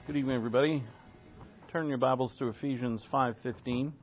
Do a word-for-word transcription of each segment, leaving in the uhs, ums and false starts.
Good evening, everybody. Turn your Bibles to Ephesians five fifteen.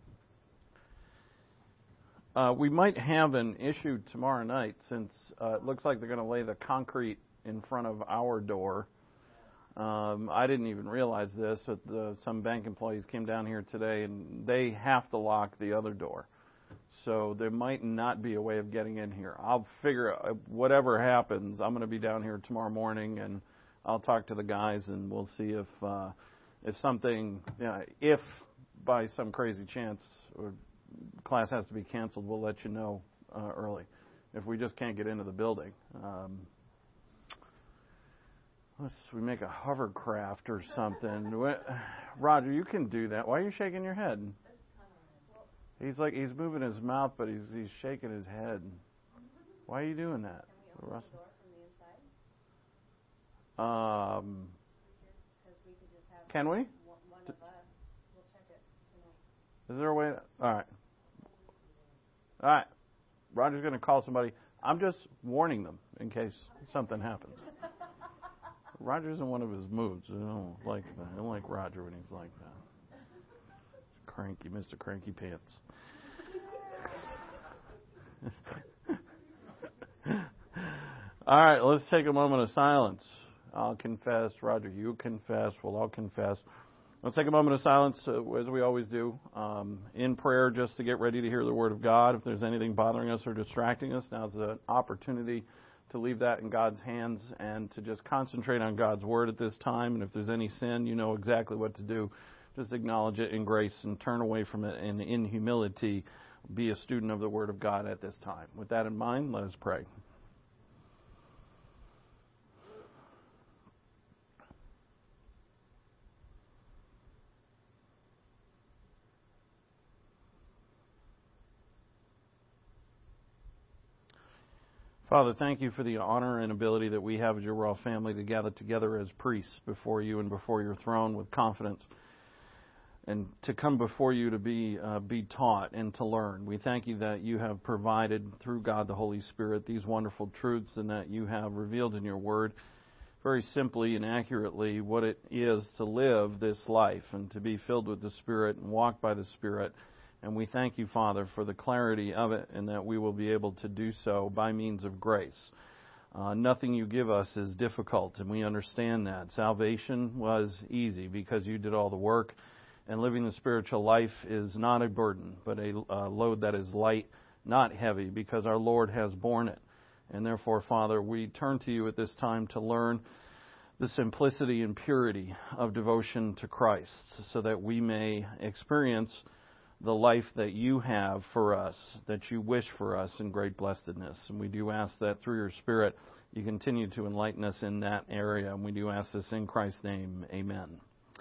Uh, we might have an issue tomorrow night since uh, it looks like they're going to lay the concrete in front of our door. Um, I didn't even realize this, but the, some bank employees came down here today, and they have to lock the other door. So there might not be a way of getting in here. I'll figure out, whatever happens, I'm going to be down here tomorrow morning, and I'll talk to the guys, and we'll see if uh, if something, you know, if by some crazy chance or class has to be canceled, we'll let you know uh, early. If we just can't get into the building, um, let's we make a hovercraft or something. Roger, you can do that. Why are you shaking your head? He's like he's moving his mouth, but he's he's shaking his head. Why are you doing that? Can we open the door from the inside? Um, we could just have can we? One of us. We'll check it tonight. Is there a way? To, all right. All right. Roger's going to call somebody. I'm just warning them in case something happens. Roger's in one of his moods. I don't like that. I don't like Roger when he's like that. Cranky, Mister Cranky Pants. All right, let's take a moment of silence. I'll confess. Roger, you confess. We'll all confess. Let's take a moment of silence, uh, as we always do, um, in prayer, just to get ready to hear the Word of God. If there's anything bothering us or distracting us, now's an opportunity to leave that in God's hands and to just concentrate on God's Word at this time. And if there's any sin, you know exactly what to do. Just acknowledge it in grace and turn away from it, and in humility, be a student of the Word of God at this time. With that in mind, let us pray. Father, thank you for the honor and ability that we have as your royal family to gather together as priests before you and before your throne with confidence, and to come before you to be uh, be taught and to learn. We thank you that you have provided through God the Holy Spirit these wonderful truths, and that you have revealed in your word very simply and accurately what it is to live this life and to be filled with the Spirit and walk by the Spirit. And we thank you, Father, for the clarity of it, and that we will be able to do so by means of grace. Uh, nothing you give us is difficult, and we understand that. Salvation was easy because you did all the work, and living the spiritual life is not a burden, but a uh, load that is light, not heavy, because our Lord has borne it. And therefore, Father, we turn to you at this time to learn the simplicity and purity of devotion to Christ, so that we may experience the life that you have for us, that you wish for us in great blessedness. And we do ask that through your Spirit you continue to enlighten us in that area. And we do ask this in Christ's name. Amen.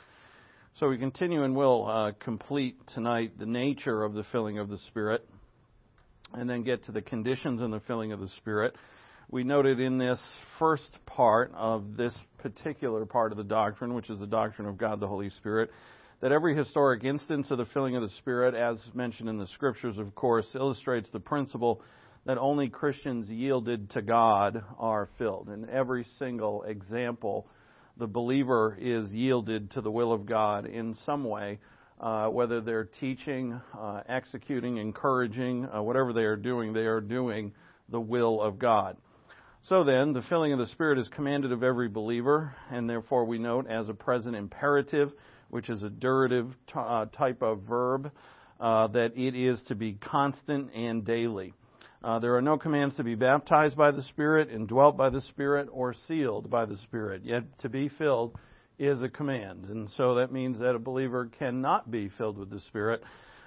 So we continue, and we'll uh, complete tonight the nature of the filling of the Spirit, and then get to the conditions in the filling of the Spirit. We noted in this first part of this particular part of the doctrine, which is the doctrine of God the Holy Spirit, that every historic instance of the filling of the Spirit, as mentioned in the Scriptures, of course, illustrates the principle that only Christians yielded to God are filled. In every single example, the believer is yielded to the will of God in some way, uh, whether they're teaching, uh, executing, encouraging, uh, whatever they are doing, they are doing the will of God. So then, the filling of the Spirit is commanded of every believer, and therefore we note as a present imperative, which is a durative t- uh, type of verb, uh, that it is to be constant and daily. Uh, there are no commands to be baptized by the Spirit, indwelt by the Spirit, or sealed by the Spirit. Yet to be filled is a command. And so that means that a believer cannot be filled with the Spirit.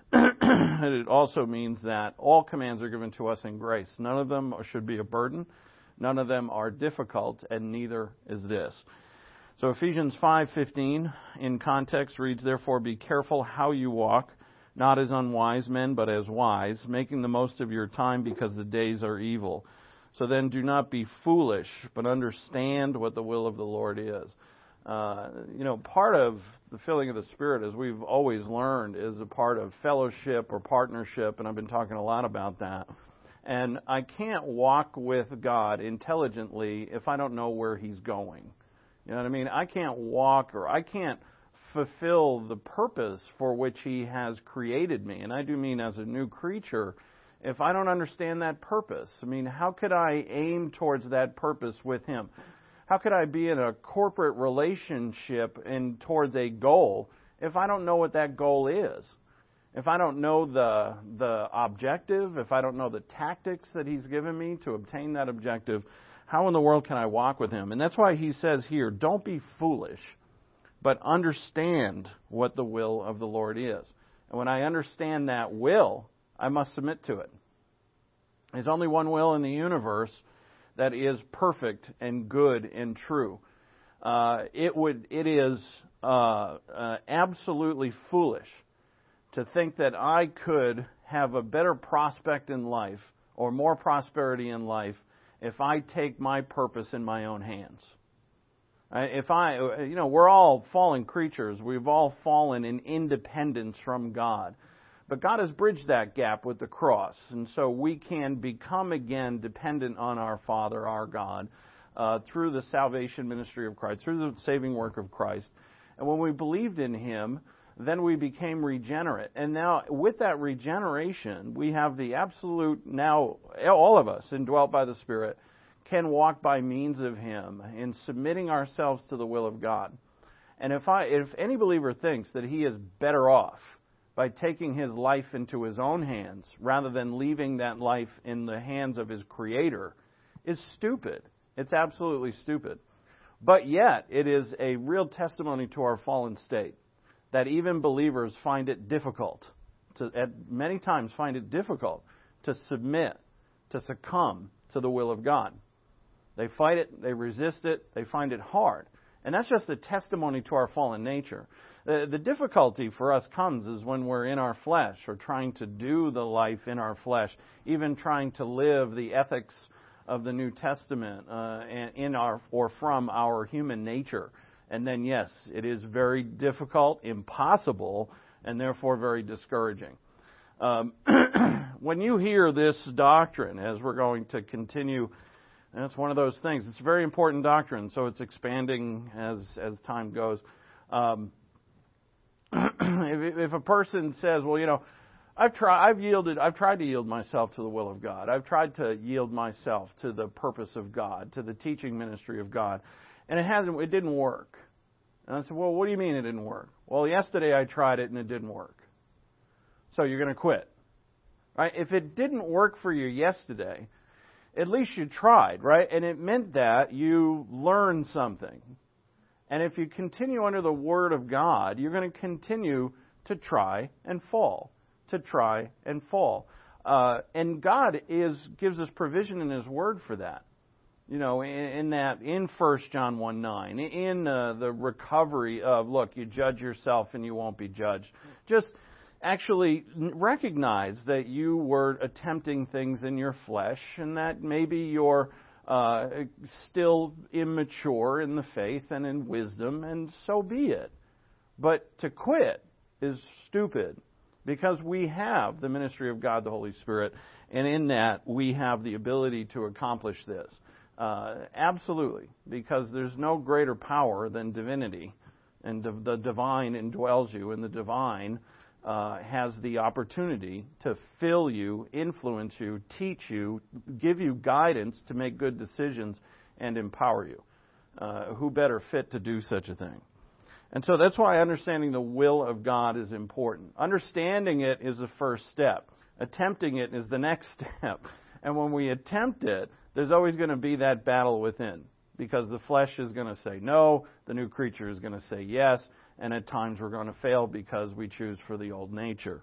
And it also means that all commands are given to us in grace. None of them should be a burden. None of them are difficult, and neither is this. So Ephesians five fifteen in context reads, "Therefore be careful how you walk, not as unwise men, but as wise, making the most of your time because the days are evil. So then do not be foolish, but understand what the will of the Lord is." Uh, you know, part of the filling of the Spirit, as we've always learned, is a part of fellowship or partnership, and I've been talking a lot about that. And I can't walk with God intelligently if I don't know where He's going. You know what I mean? I can't walk or I can't fulfill the purpose for which He has created me. And I do mean as a new creature, if I don't understand that purpose. I mean, how could I aim towards that purpose with Him? How could I be in a corporate relationship and towards a goal if I don't know what that goal is? If I don't know the the objective, if I don't know the tactics that He's given me to obtain that objective, how in the world can I walk with Him? And that's why He says here, don't be foolish, but understand what the will of the Lord is. And when I understand that will, I must submit to it. There's only one will in the universe that is perfect and good and true. Uh, it would, it is uh, uh, absolutely foolish to think that I could have a better prospect in life or more prosperity in life if I take my purpose in my own hands. If I, you know, we're all fallen creatures. We've all fallen in independence from God. But God has bridged that gap with the cross. And so we can become again dependent on our Father, our God, uh, through the salvation ministry of Christ, through the saving work of Christ. And when we believed in Him, then we became regenerate. And now with that regeneration, we have the absolute, now all of us indwelt by the Spirit, can walk by means of Him in submitting ourselves to the will of God. And if I, if any believer thinks that he is better off by taking his life into his own hands rather than leaving that life in the hands of his Creator, is stupid. It's absolutely stupid. But yet, it is a real testimony to our fallen state that even believers find it difficult, to, at many times find it difficult to submit, to succumb to the will of God. They fight it, they resist it, they find it hard. And that's just a testimony to our fallen nature. The, the difficulty for us comes is when we're in our flesh or trying to do the life in our flesh, even trying to live the ethics of the New Testament uh, in our or from our human nature. And then, yes, it is very difficult, impossible, and therefore very discouraging. Um, when you hear this doctrine, as we're going to continue, and it's one of those things. It's a very important doctrine, so it's expanding as as time goes. Um, if, if a person says, "Well, you know, I've tried, I've yielded, I've tried to yield myself to the will of God. I've tried to yield myself to the purpose of God, to the teaching ministry of God, and it hasn't, it didn't work." And I said, "Well, what do you mean it didn't work?" "Well, yesterday I tried it and it didn't work." "So you're going to quit?" Right? If it didn't work for you yesterday, at least you tried, right? And it meant that you learned something. And if you continue under the Word of God, you're going to continue to try and fall, to try and fall. Uh, and God is gives us provision in His Word for that. You know, in, in that, in First John one nine, in uh, the recovery of, look, you judge yourself and you won't be judged. Just actually recognize that you were attempting things in your flesh and that maybe you're uh, still immature in the faith and in wisdom, and so be it. But to quit is stupid, because we have the ministry of God, the Holy Spirit, and in that we have the ability to accomplish this. Uh, absolutely, because there's no greater power than divinity, and the divine indwells you, and the divine Uh, has the opportunity to fill you, influence you, teach you, give you guidance to make good decisions, and empower you. Uh, who better fit to do such a thing? And so that's why understanding the will of God is important. Understanding it is the first step. Attempting it is the next step. And when we attempt it, there's always going to be that battle within, because the flesh is going to say no, the new creature is going to say yes, and at times we're going to fail because we choose for the old nature.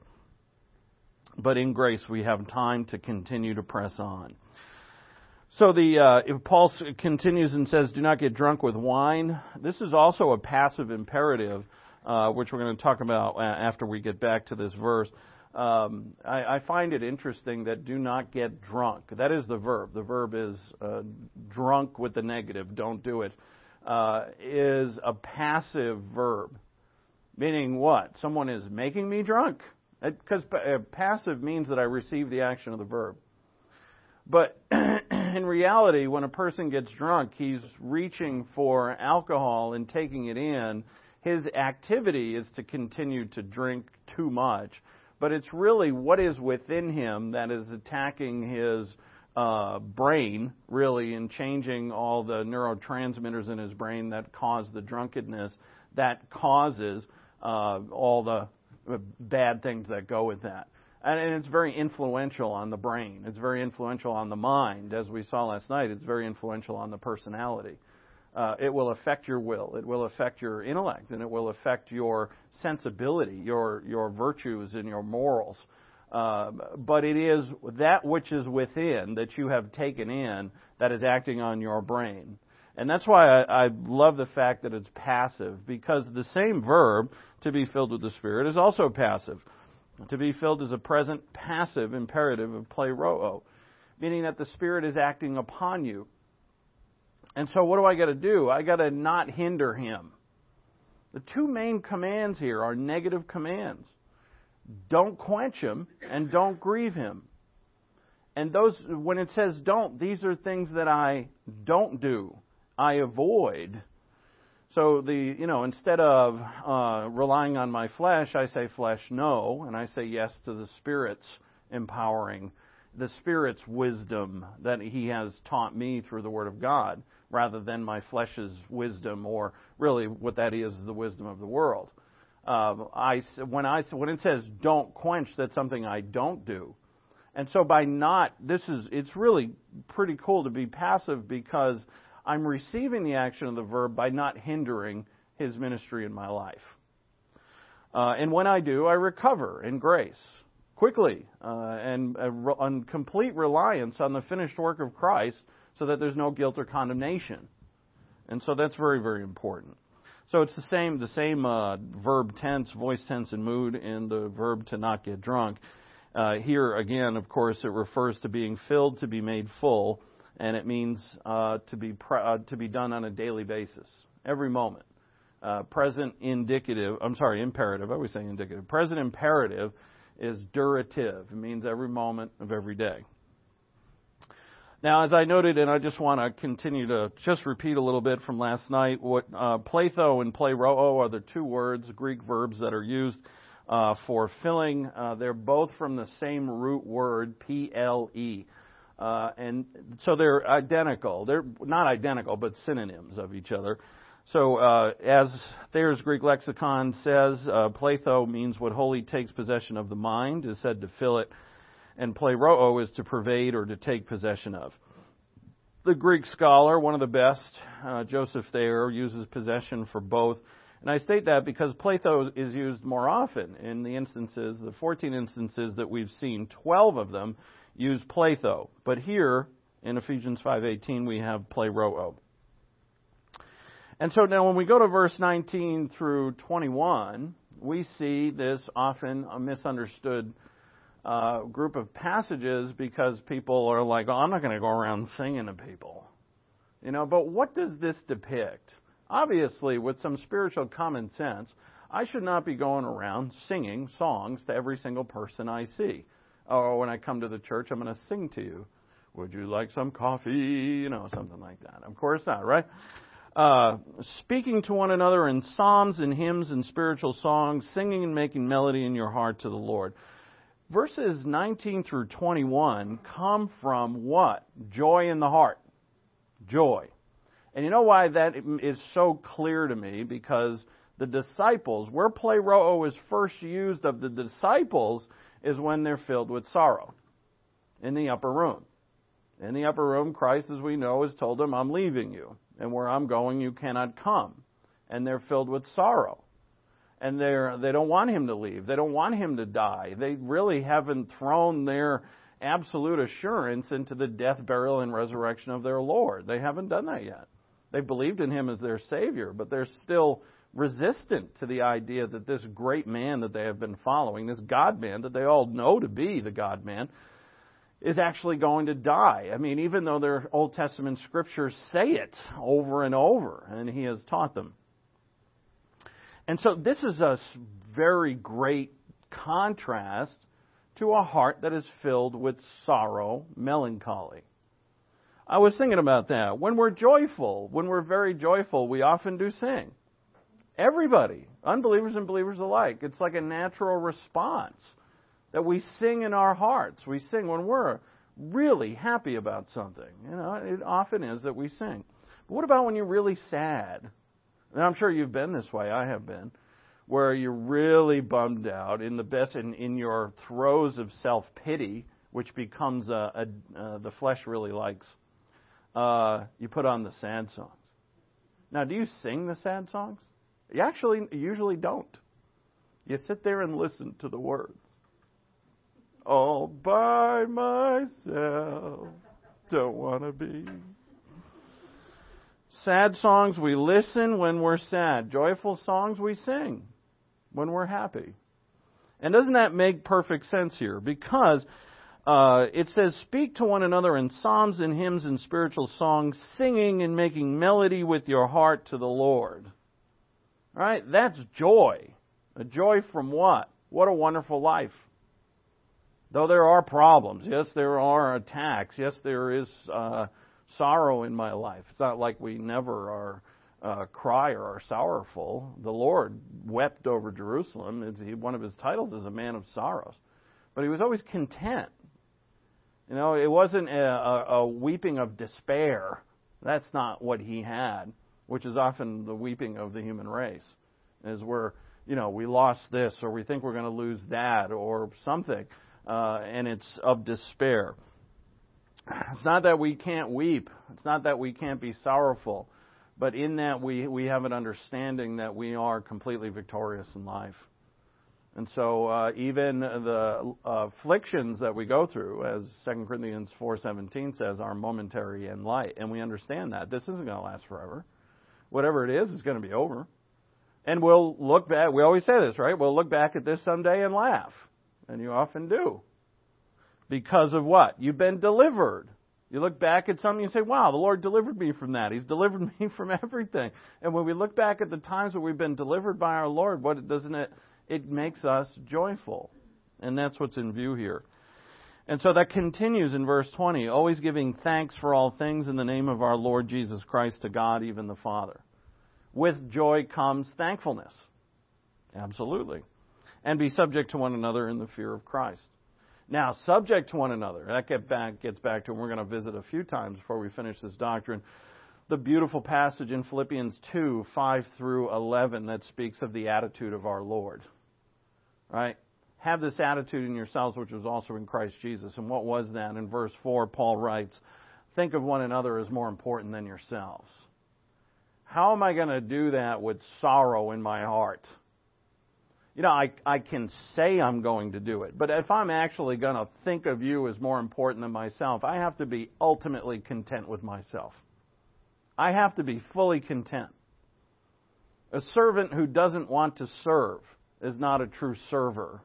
But in grace, we have time to continue to press on. So the uh, if Paul continues and says, "Do not get drunk with wine," this is also a passive imperative, uh, which we're going to talk about after we get back to this verse. Um, I, I find it interesting that "do not get drunk." That is the verb. The verb is uh, drunk with the negative. Don't do it. Uh, is a passive verb. Meaning what? Someone is making me drunk. Because passive means that I receive the action of the verb. But in reality, when a person gets drunk, he's reaching for alcohol and taking it in. His activity is to continue to drink too much. But it's really what is within him that is attacking his uh, brain, really, and changing all the neurotransmitters in his brain that cause the drunkenness, that causes uh, all the bad things that go with that. And it's very influential on the brain. It's very influential on the mind. As we saw last night, it's very influential on the personality. Uh, it will affect your will. It will affect your intellect, and it will affect your sensibility, your your virtues, and your morals. Uh, but it is that which is within that you have taken in that is acting on your brain. And that's why I, I love the fact that it's passive, because the same verb, to be filled with the Spirit, is also passive. To be filled is a present passive imperative of pleroo, meaning that the Spirit is acting upon you. And so what do I got to do? I got to not hinder Him. The two main commands here are negative commands. Don't quench Him and don't grieve Him. And those, when it says don't, these are things that I don't do. I avoid. So the, you know, instead of uh, relying on my flesh, I say flesh no, and I say yes to the Spirit's empowering, the Spirit's wisdom that He has taught me through the Word of God, rather than my flesh's wisdom, or really what that is, the wisdom of the world. Um, I, when, I, when it says don't quench, that's something I don't do. And so by not, this is, it's really pretty cool to be passive, because I'm receiving the action of the verb by not hindering His ministry in my life. Uh, and when I do, I recover in grace quickly uh, and uh, on complete reliance on the finished work of Christ, so that there's no guilt or condemnation. And so that's very, very important. So it's the same, the same uh, verb tense, voice tense, and mood in the verb to not get drunk. Uh, here again, of course, it refers to being filled, to be made full, and it means uh, to be pre- uh, to be done on a daily basis, every moment. Uh, present indicative, I'm sorry, imperative. I always say indicative. Present imperative is durative. It means every moment of every day. Now, as I noted, and I just want to continue to just repeat a little bit from last night, what uh, pletho and pleroo are the two words, Greek verbs that are used uh, for filling. Uh, they're both from the same root word, P L E. Uh, and so they're identical. They're not identical, but synonyms of each other. So uh, as Thayer's Greek lexicon says, uh, pletho means what wholly takes possession of the mind, is said to fill it, and pleroo is to pervade or to take possession of. The Greek scholar, one of the best, uh, Joseph Thayer, uses possession for both. And I state that because pletho is used more often in the instances, the fourteen instances that we've seen, twelve of them use pletho. But here, in Ephesians five eighteen, we have pleroo. And so now when we go to verse nineteen through twenty-one, we see this often a misunderstood uh, group of passages, because people are like, oh, I'm not going to go around singing to people. You know, but what does this depict? Obviously, with some spiritual common sense, I should not be going around singing songs to every single person I see. Or when I come to the church, I'm going to sing to you. Would you like some coffee? You know, something like that. Of course not, right? Uh, speaking to one another in psalms and hymns and spiritual songs, singing and making melody in your heart to the Lord. Verses nineteen through twenty-one come from what? Joy in the heart. Joy. And you know why that is so clear to me? Because the disciples, where pleroo is first used of the disciples, is when they're filled with sorrow in the upper room. In the upper room, Christ, as we know, has told them, I'm leaving you, and where I'm going, you cannot come. And they're filled with sorrow. And they're, they don't want Him to leave. They don't want Him to die. They really haven't thrown their absolute assurance into the death, burial, and resurrection of their Lord. They haven't done that yet. They believed in Him as their Savior, but they're still resistant to the idea that this great man that they have been following, this God-man that they all know to be the God-man, is actually going to die. I mean, even though their Old Testament scriptures say it over and over, and He has taught them. And so this is a very great contrast to a heart that is filled with sorrow, melancholy. I was thinking about that. When we're joyful, when we're very joyful, we often do sing. Everybody, unbelievers and believers alike. It's like a natural response that we sing in our hearts. We sing when we're really happy about something. You know, it often is that we sing. But what about when you're really sad? And I'm sure you've been this way. I have been. Where you're really bummed out in the best, in, in your throes of self-pity, which becomes a, a uh, the flesh really likes. Uh, you put on the sad songs. Now, do you sing the sad songs? You actually usually don't. You sit there and listen to the words. All by myself, don't want to be. Sad songs we listen when we're sad. Joyful songs we sing when we're happy. And doesn't that make perfect sense here? Because uh, it says, speak to one another in psalms and hymns and spiritual songs, singing and making melody with your heart to the Lord. Right? That's joy. A joy from what? What a wonderful life. Though there are problems, yes, there are attacks, yes, there is uh, sorrow in my life. It's not like we never are uh, cry or are sorrowful. The Lord wept over Jerusalem. It's, he, one of his titles is a man of sorrows. But he was always content. You know, it wasn't a, a, a weeping of despair. That's not what he had, which is often the weeping of the human race, is where, you know, we lost this or we think we're going to lose that or something. Uh, and it's of despair. It's not that we can't weep. It's not that we can't be sorrowful. But in that we, we have an understanding that we are completely victorious in life. And so uh, even the uh, afflictions that we go through, as Second Corinthians four seventeen says, are momentary and light. And we understand that. This isn't going to last forever. Whatever it is, is going to be over. And we'll look back. We always say this, right? We'll look back at this someday and laugh. And you often do. Because of what? You've been delivered. You look back at something and say, wow, the Lord delivered me from that. He's delivered me from everything. And when we look back at the times where we've been delivered by our Lord, what doesn't it? It makes us joyful. And that's what's in view here. And so that continues in verse twenty, always giving thanks for all things in the name of our Lord Jesus Christ to God, even the Father. With joy comes thankfulness. Absolutely. And be subject to one another in the fear of Christ. Now, subject to one another, that get back, gets back to, and we're going to visit a few times before we finish this doctrine, the beautiful passage in Philippians two, five through eleven that speaks of the attitude of our Lord. Right? Have this attitude in yourselves, which was also in Christ Jesus. And what was that? In verse four, Paul writes, think of one another as more important than yourselves. How am I going to do that with sorrow in my heart? You know, I, I can say I'm going to do it, but if I'm actually going to think of you as more important than myself, I have to be ultimately content with myself. I have to be fully content. A servant who doesn't want to serve is not a true server.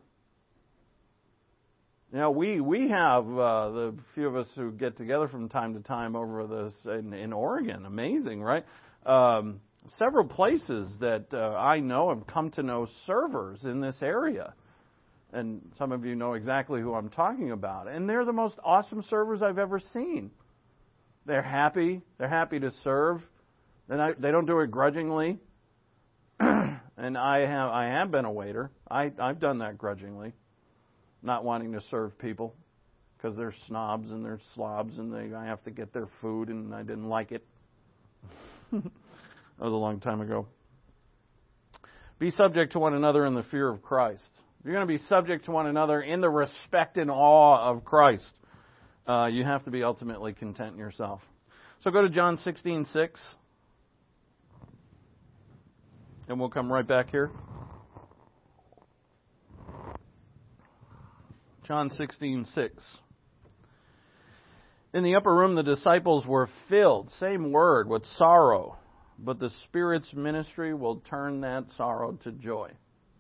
You know, we, we have uh, the few of us who get together from time to time over this in, in Oregon. Amazing, right? Um, Several places that uh, I know have come to know servers in this area. And some of you know exactly who I'm talking about. And they're the most awesome servers I've ever seen. They're happy. They're happy to serve. They're not, they don't do it grudgingly. And I have I have been a waiter. I, I've done that grudgingly. Not wanting to serve people because they're snobs and they're slobs and they I have to get their food and I didn't like it. That was a long time ago. Be subject to one another in the fear of Christ. You're going to be subject to one another in the respect and awe of Christ. Uh, you have to be ultimately content in yourself. So go to John sixteen six. And we'll come right back here. John sixteen six. In the upper room the disciples were filled, same word, with sorrow. But the Spirit's ministry will turn that sorrow to joy.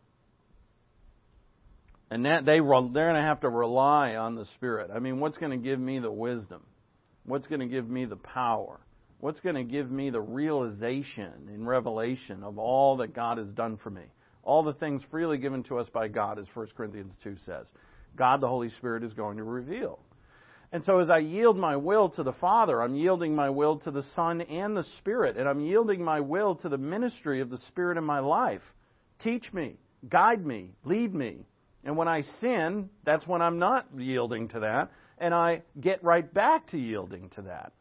And that they, they're going to have to rely on the Spirit. I mean, what's going to give me the wisdom? What's going to give me the power? What's going to give me the realization and revelation of all that God has done for me? All the things freely given to us by God, as First Corinthians two says. God, the Holy Spirit, is going to reveal. And so as I yield my will to the Father, I'm yielding my will to the Son and the Spirit, and I'm yielding my will to the ministry of the Spirit in my life. Teach me, guide me, lead me. And when I sin, that's when I'm not yielding to that, and I get right back to yielding to that.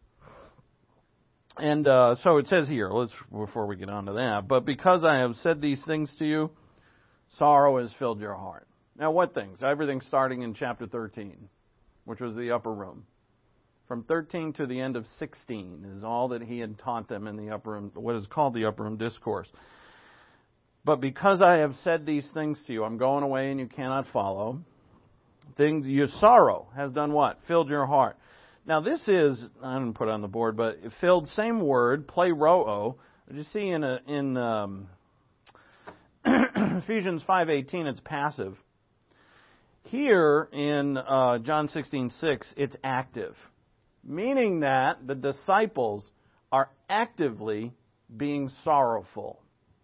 And uh, so it says here, let's before we get on to that, but because I have said these things to you, sorrow has filled your heart. Now what things? Everything starting in chapter thirteen, which was the upper room. From thirteen to the end of sixteen is all that he had taught them in the upper room, what is called the upper room discourse. But because I have said these things to you, I'm going away and you cannot follow. Things, your sorrow has done what? Filled your heart. Now this is, I didn't put it on the board, but it filled, same word, pleroo. You see in a, in um, Ephesians five eighteen, it's passive. Here in uh, John sixteen six, it's active, meaning that the disciples are actively being sorrowful.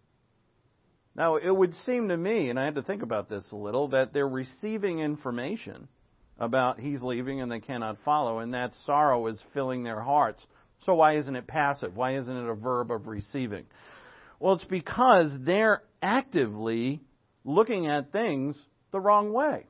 Now, it would seem to me, and I had to think about this a little, that they're receiving information about he's leaving and they cannot follow, and that sorrow is filling their hearts. So why isn't it passive? Why isn't it a verb of receiving? Well, it's because they're actively looking at things the wrong way.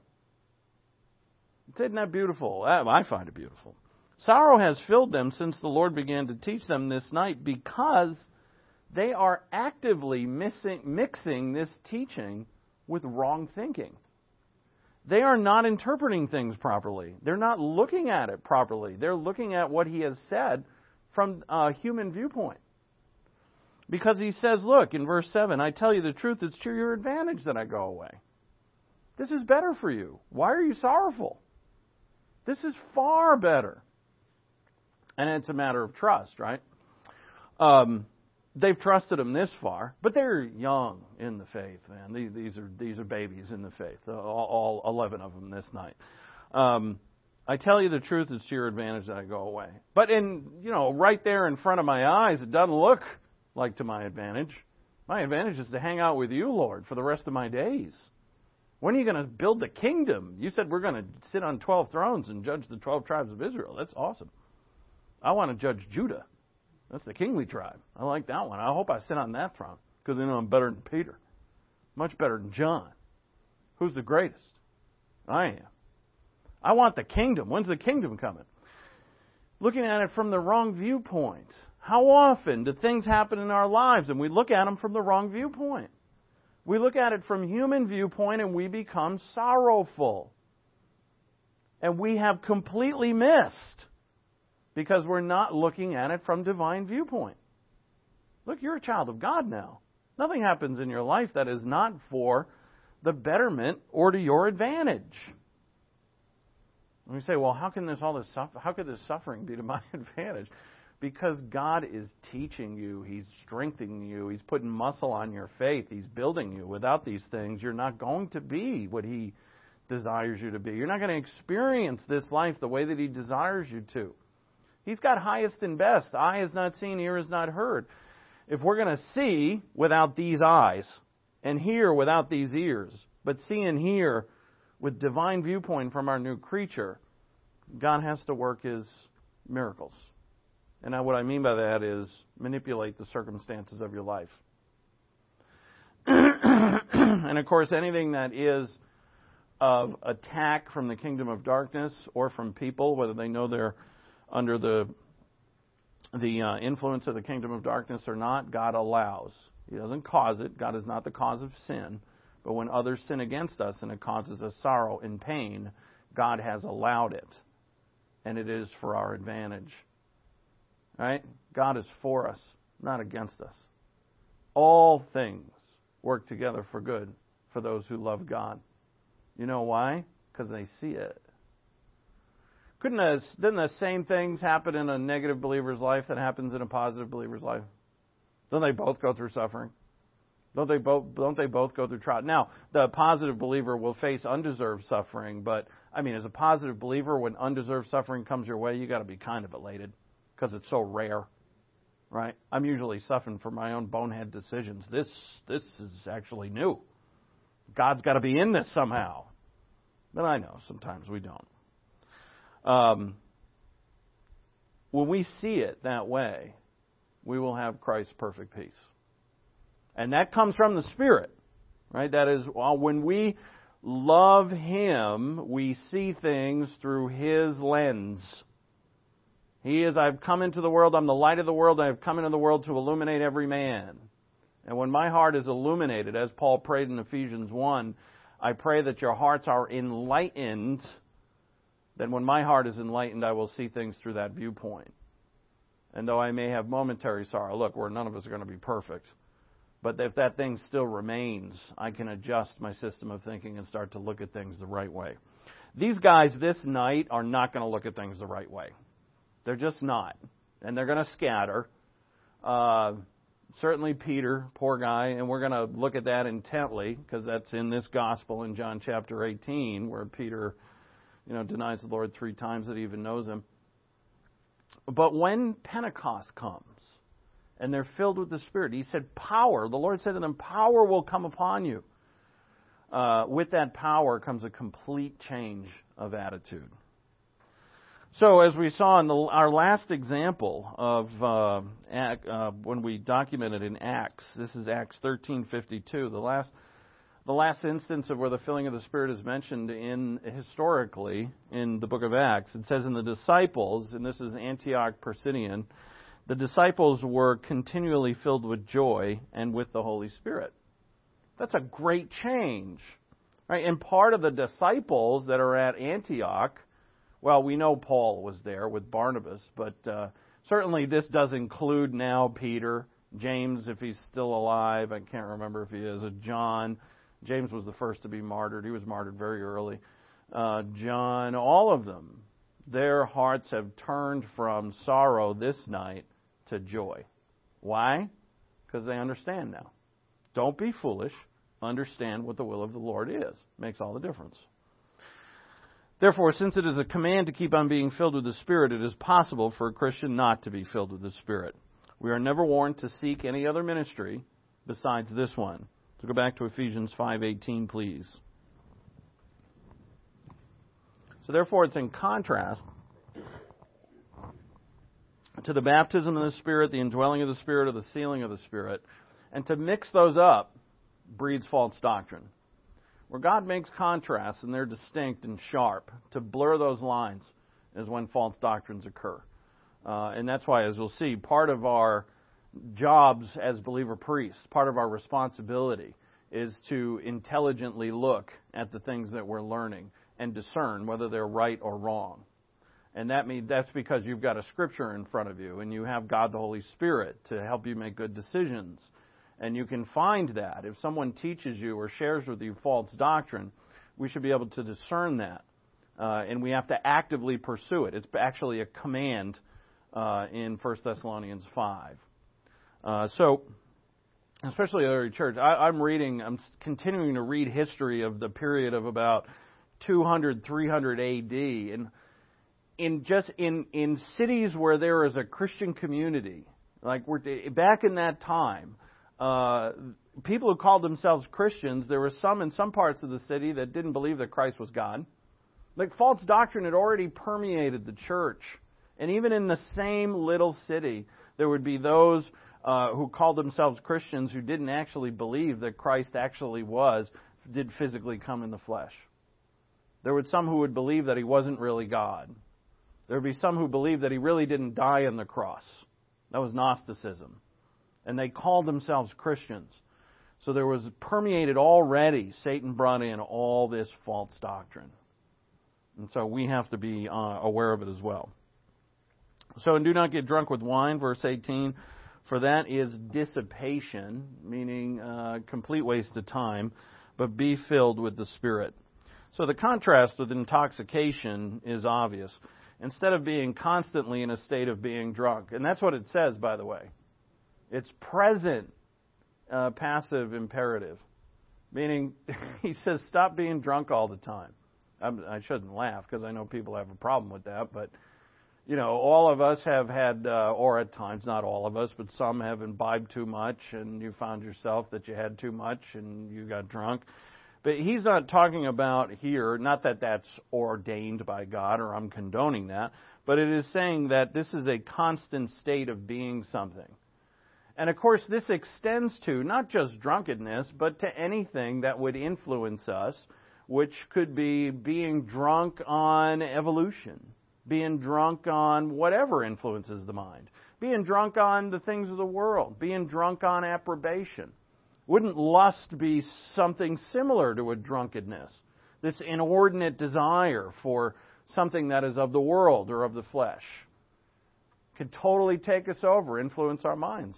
Isn't that beautiful? I find it beautiful. Sorrow has filled them since the Lord began to teach them this night because they are actively missing, mixing this teaching with wrong thinking. They are not interpreting things properly. They're not looking at it properly. They're looking at what he has said from a human viewpoint. Because he says, look, in verse seven, I tell you the truth, it's to your advantage that I go away. This is better for you. Why are you sorrowful? This is far better. And it's a matter of trust, right? Um, they've trusted him this far, but they're young in the faith, man. These, these are these are babies in the faith, all, all eleven of them this night. Um, I tell you the truth, it's to your advantage that I go away. But in, you know, right there in front of my eyes, it doesn't look like to my advantage. My advantage is to hang out with you, Lord, for the rest of my days. When are you going to build the kingdom? You said we're going to sit on twelve thrones and judge the twelve tribes of Israel. That's awesome. I want to judge Judah. That's the kingly tribe. I like that one. I hope I sit on that throne because I know I'm better than Peter. Much better than John. Who's the greatest? I am. I want the kingdom. When's the kingdom coming? Looking at it from the wrong viewpoint. How often do things happen in our lives and we look at them from the wrong viewpoint? We look at it from human viewpoint and we become sorrowful. And we have completely missed because we're not looking at it from divine viewpoint. Look, you're a child of God now. Nothing happens in your life that is not for the betterment or to your advantage. And we say, well, how can this all this suffer, how could this suffering be to my advantage? Because God is teaching you, He's strengthening you, He's putting muscle on your faith, He's building you. Without these things, you're not going to be what He desires you to be. You're not going to experience this life the way that He desires you to. He's got highest and best. Eye has not seen, ear has not heard. If we're going to see without these eyes, and hear without these ears, but see and hear with divine viewpoint from our new creature, God has to work His miracles. And now what I mean by that is manipulate the circumstances of your life. And of course, anything that is of attack from the kingdom of darkness or from people, whether they know they're under the the uh, influence of the kingdom of darkness or not, God allows. He doesn't cause it. God is not the cause of sin. But when others sin against us and it causes us sorrow and pain, God has allowed it. And it is for our advantage. Right? God is for us, not against us. All things work together for good for those who love God. You know why? Because they see it. Couldn't the, didn't the same things happen in a negative believer's life that happens in a positive believer's life? Don't they both go through suffering? Don't they both don't they both go through trial? Now, the positive believer will face undeserved suffering, but I mean, as a positive believer, when undeserved suffering comes your way, you got to be kind of elated. Because it's so rare, right? I'm usually suffering for my own bonehead decisions. This this is actually new. God's got to be in this somehow. But I know sometimes we don't. Um, when we see it that way, we will have Christ's perfect peace. And that comes from the Spirit, right? That is, well, when we love Him, we see things through His lens. He is, I've come into the world, I'm the light of the world, I have come into the world to illuminate every man. And when my heart is illuminated, as Paul prayed in Ephesians one, I pray that your hearts are enlightened. Then when my heart is enlightened, I will see things through that viewpoint. And though I may have momentary sorrow, look, we're none of us are going to be perfect. But if that thing still remains, I can adjust my system of thinking and start to look at things the right way. These guys this night are not going to look at things the right way. They're just not. And they're going to scatter. Uh, certainly Peter, poor guy, and we're going to look at that intently because that's in this gospel in John chapter eighteen where Peter, you know, denies the Lord three times that he even knows Him. But when Pentecost comes and they're filled with the Spirit, He said power. The Lord said to them, power will come upon you. Uh, with that power comes a complete change of attitude. So as we saw in the, our last example of uh, Act, uh, when we documented in Acts, this is Acts thirteen fifty-two, the last the last instance of where the filling of the Spirit is mentioned in historically in the book of Acts. It says in the disciples, and this is Antioch Pisidian, the disciples were continually filled with joy and with the Holy Spirit. That's a great change, right? And part of the disciples that are at Antioch, well, we know Paul was there with Barnabas, but uh, certainly this does include now Peter, James, if he's still alive. I can't remember if he is. John. James was the first to be martyred. He was martyred very early. Uh, John, all of them, their hearts have turned from sorrow this night to joy. Why? Because they understand now. Don't be foolish. Understand what the will of the Lord is. Makes all the difference. Therefore, since it is a command to keep on being filled with the Spirit, it is possible for a Christian not to be filled with the Spirit. We are never warned to seek any other ministry besides this one. So go back to Ephesians five eighteen, please. So therefore, it's in contrast to the baptism of the Spirit, the indwelling of the Spirit, or the sealing of the Spirit. And to mix those up breeds false doctrine. Where God makes contrasts and they're distinct and sharp, to blur those lines is when false doctrines occur. Uh, and that's why, as we'll see, part of our jobs as believer priests, part of our responsibility is to intelligently look at the things that we're learning and discern whether they're right or wrong. And that means that's because you've got a Scripture in front of you and you have God the Holy Spirit to help you make good decisions. And you can find that. If someone teaches you or shares with you false doctrine, we should be able to discern that. Uh, and we have to actively pursue it. It's actually a command uh, in First Thessalonians five. Uh, so, especially at early church, I, I'm reading, I'm continuing to read history of the period of about two hundred, three hundred A D. And in just in, in cities where there is a Christian community, like we're back in that time, Uh, people who called themselves Christians, there were some in some parts of the city that didn't believe that Christ was God. Like false doctrine had already permeated the church. And even in the same little city, there would be those uh, who called themselves Christians who didn't actually believe that Christ actually was, did physically come in the flesh. There were some who would believe that He wasn't really God. There would be some who believed that He really didn't die on the cross. That was Gnosticism. And they called themselves Christians. So there was permeated already, Satan brought in all this false doctrine. And so we have to be uh, aware of it as well. So, and do not get drunk with wine, verse eighteen, for that is dissipation, meaning uh, complete waste of time, but be filled with the Spirit. So the contrast with intoxication is obvious. Instead of being constantly in a state of being drunk, and that's what it says, by the way. It's present uh, passive imperative, meaning he says stop being drunk all the time. I'm, I shouldn't laugh because I know people have a problem with that, but you know, all of us have had, uh, or at times, not all of us, but some have imbibed too much, and you found yourself that you had too much and you got drunk. But he's not talking about here, not that that's ordained by God or I'm condoning that, but it is saying that this is a constant state of being something. And of course, this extends to not just drunkenness, but to anything that would influence us, which could be being drunk on evolution, being drunk on whatever influences the mind, being drunk on the things of the world, being drunk on approbation. Wouldn't lust be something similar to a drunkenness? This inordinate desire for something that is of the world or of the flesh could totally take us over, influence our minds.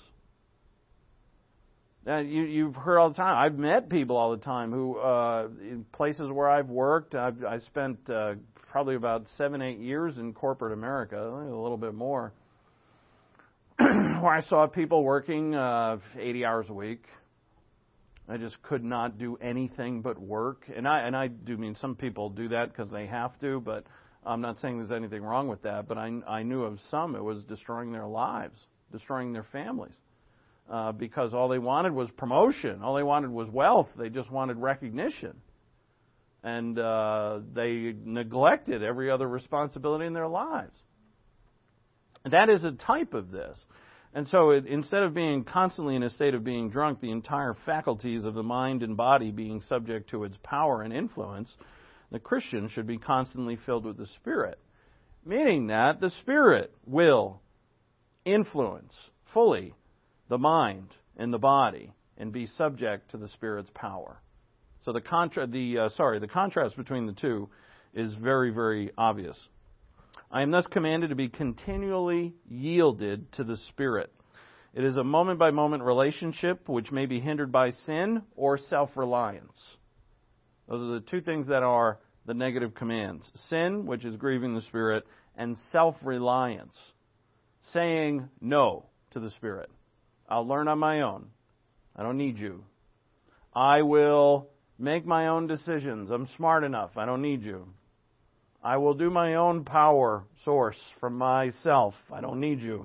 Uh, you, you've heard all the time. I've met people all the time who, uh, in places where I've worked, I've I spent uh, probably about seven, eight years in corporate America, a little bit more, where I saw people working uh, eighty hours a week. I just could not do anything but work. And I and I do mean some people do that because they have to, but I'm not saying there's anything wrong with that. But I, I knew of some it was destroying their lives, destroying their families, uh, because all they wanted was promotion. All they wanted was wealth. They just wanted recognition. And uh, they neglected every other responsibility in their lives. And that is a type of this. And so it, instead of being constantly in a state of being drunk, the entire faculties of the mind and body being subject to its power and influence, the Christian should be constantly filled with the Spirit. Meaning that the Spirit will influence fully the mind and the body and be subject to the Spirit's power. So the contra- the uh, sorry, the contrast between the two is very, very obvious. I am thus commanded to be continually yielded to the Spirit. It is a moment-by-moment relationship which may be hindered by sin or self-reliance. Those are the two things that are the negative commands. Sin, which is grieving the Spirit, and self-reliance, saying no to the Spirit. I'll learn on my own. I don't need you. I will make my own decisions. I'm smart enough. I don't need you. I will do my own power source from myself. I don't need you.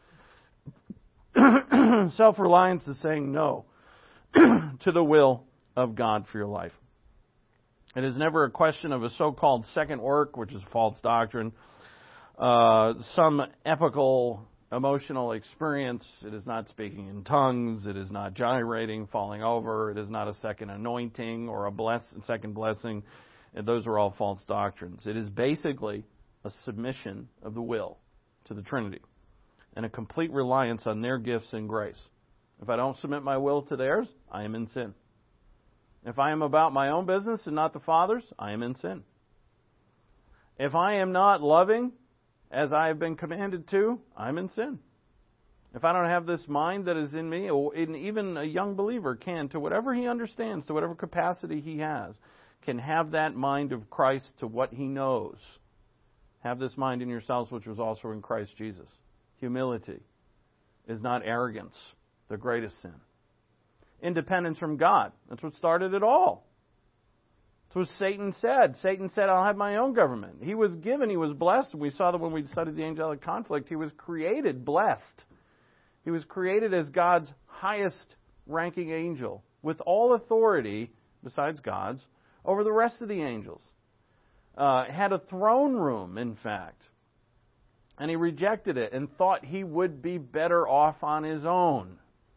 Self-reliance is saying no to the will of God for your life. It is never a question of a so-called second work, which is false doctrine, uh, some epical emotional experience. It is not speaking in tongues. It is not gyrating, falling over. It is not a second anointing or a bless, second blessing. And those are all false doctrines. It is basically a submission of the will to the Trinity and a complete reliance on their gifts and grace. If I don't submit my will to theirs, I am in sin. If I am about my own business and not the Father's, I am in sin. If I am not loving as I have been commanded to, I'm in sin. If I don't have this mind that is in me, or even a young believer can, to whatever he understands, to whatever capacity he has, can have that mind of Christ to what he knows. Have this mind in yourselves which was also in Christ Jesus. Humility is not arrogance, the greatest sin. Independence from God. That's what started it all. That's what Satan said. Satan said, I'll have my own government. He was given, he was blessed. We saw that when we studied the angelic conflict. He was created blessed. He was created as God's highest ranking angel with all authority, besides God's, over the rest of the angels. Uh, had a throne room, in fact. And he rejected it and thought he would be better off on his own.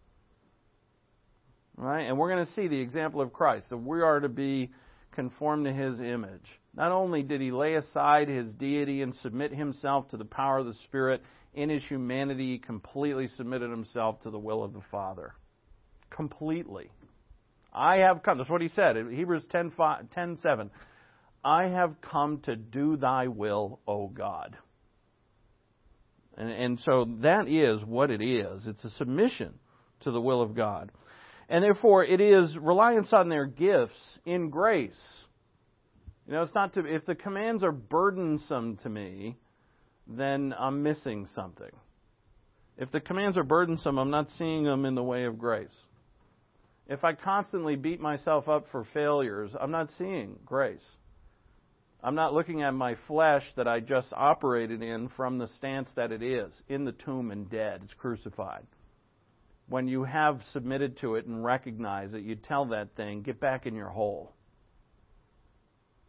Right? And we're going to see the example of Christ, that we are to be conformed to his image. Not only did he lay aside his deity and submit himself to the power of the Spirit, in his humanity he completely submitted himself to the will of the Father. Completely. I have come, that's what he said in Hebrews ten seven. I have come to do thy will, O God. And, and so that is what it is. It's a submission to the will of God. And therefore it is reliance on their gifts in grace. You know, it's not to, if the commands are burdensome to me, then I'm missing something. If the commands are burdensome, I'm not seeing them in the way of grace. If I constantly beat myself up for failures, I'm not seeing grace. I'm not looking at my flesh that I just operated in from the stance that it is, in the tomb and dead. It's crucified. When you have submitted to it and recognize it, you tell that thing, get back in your hole.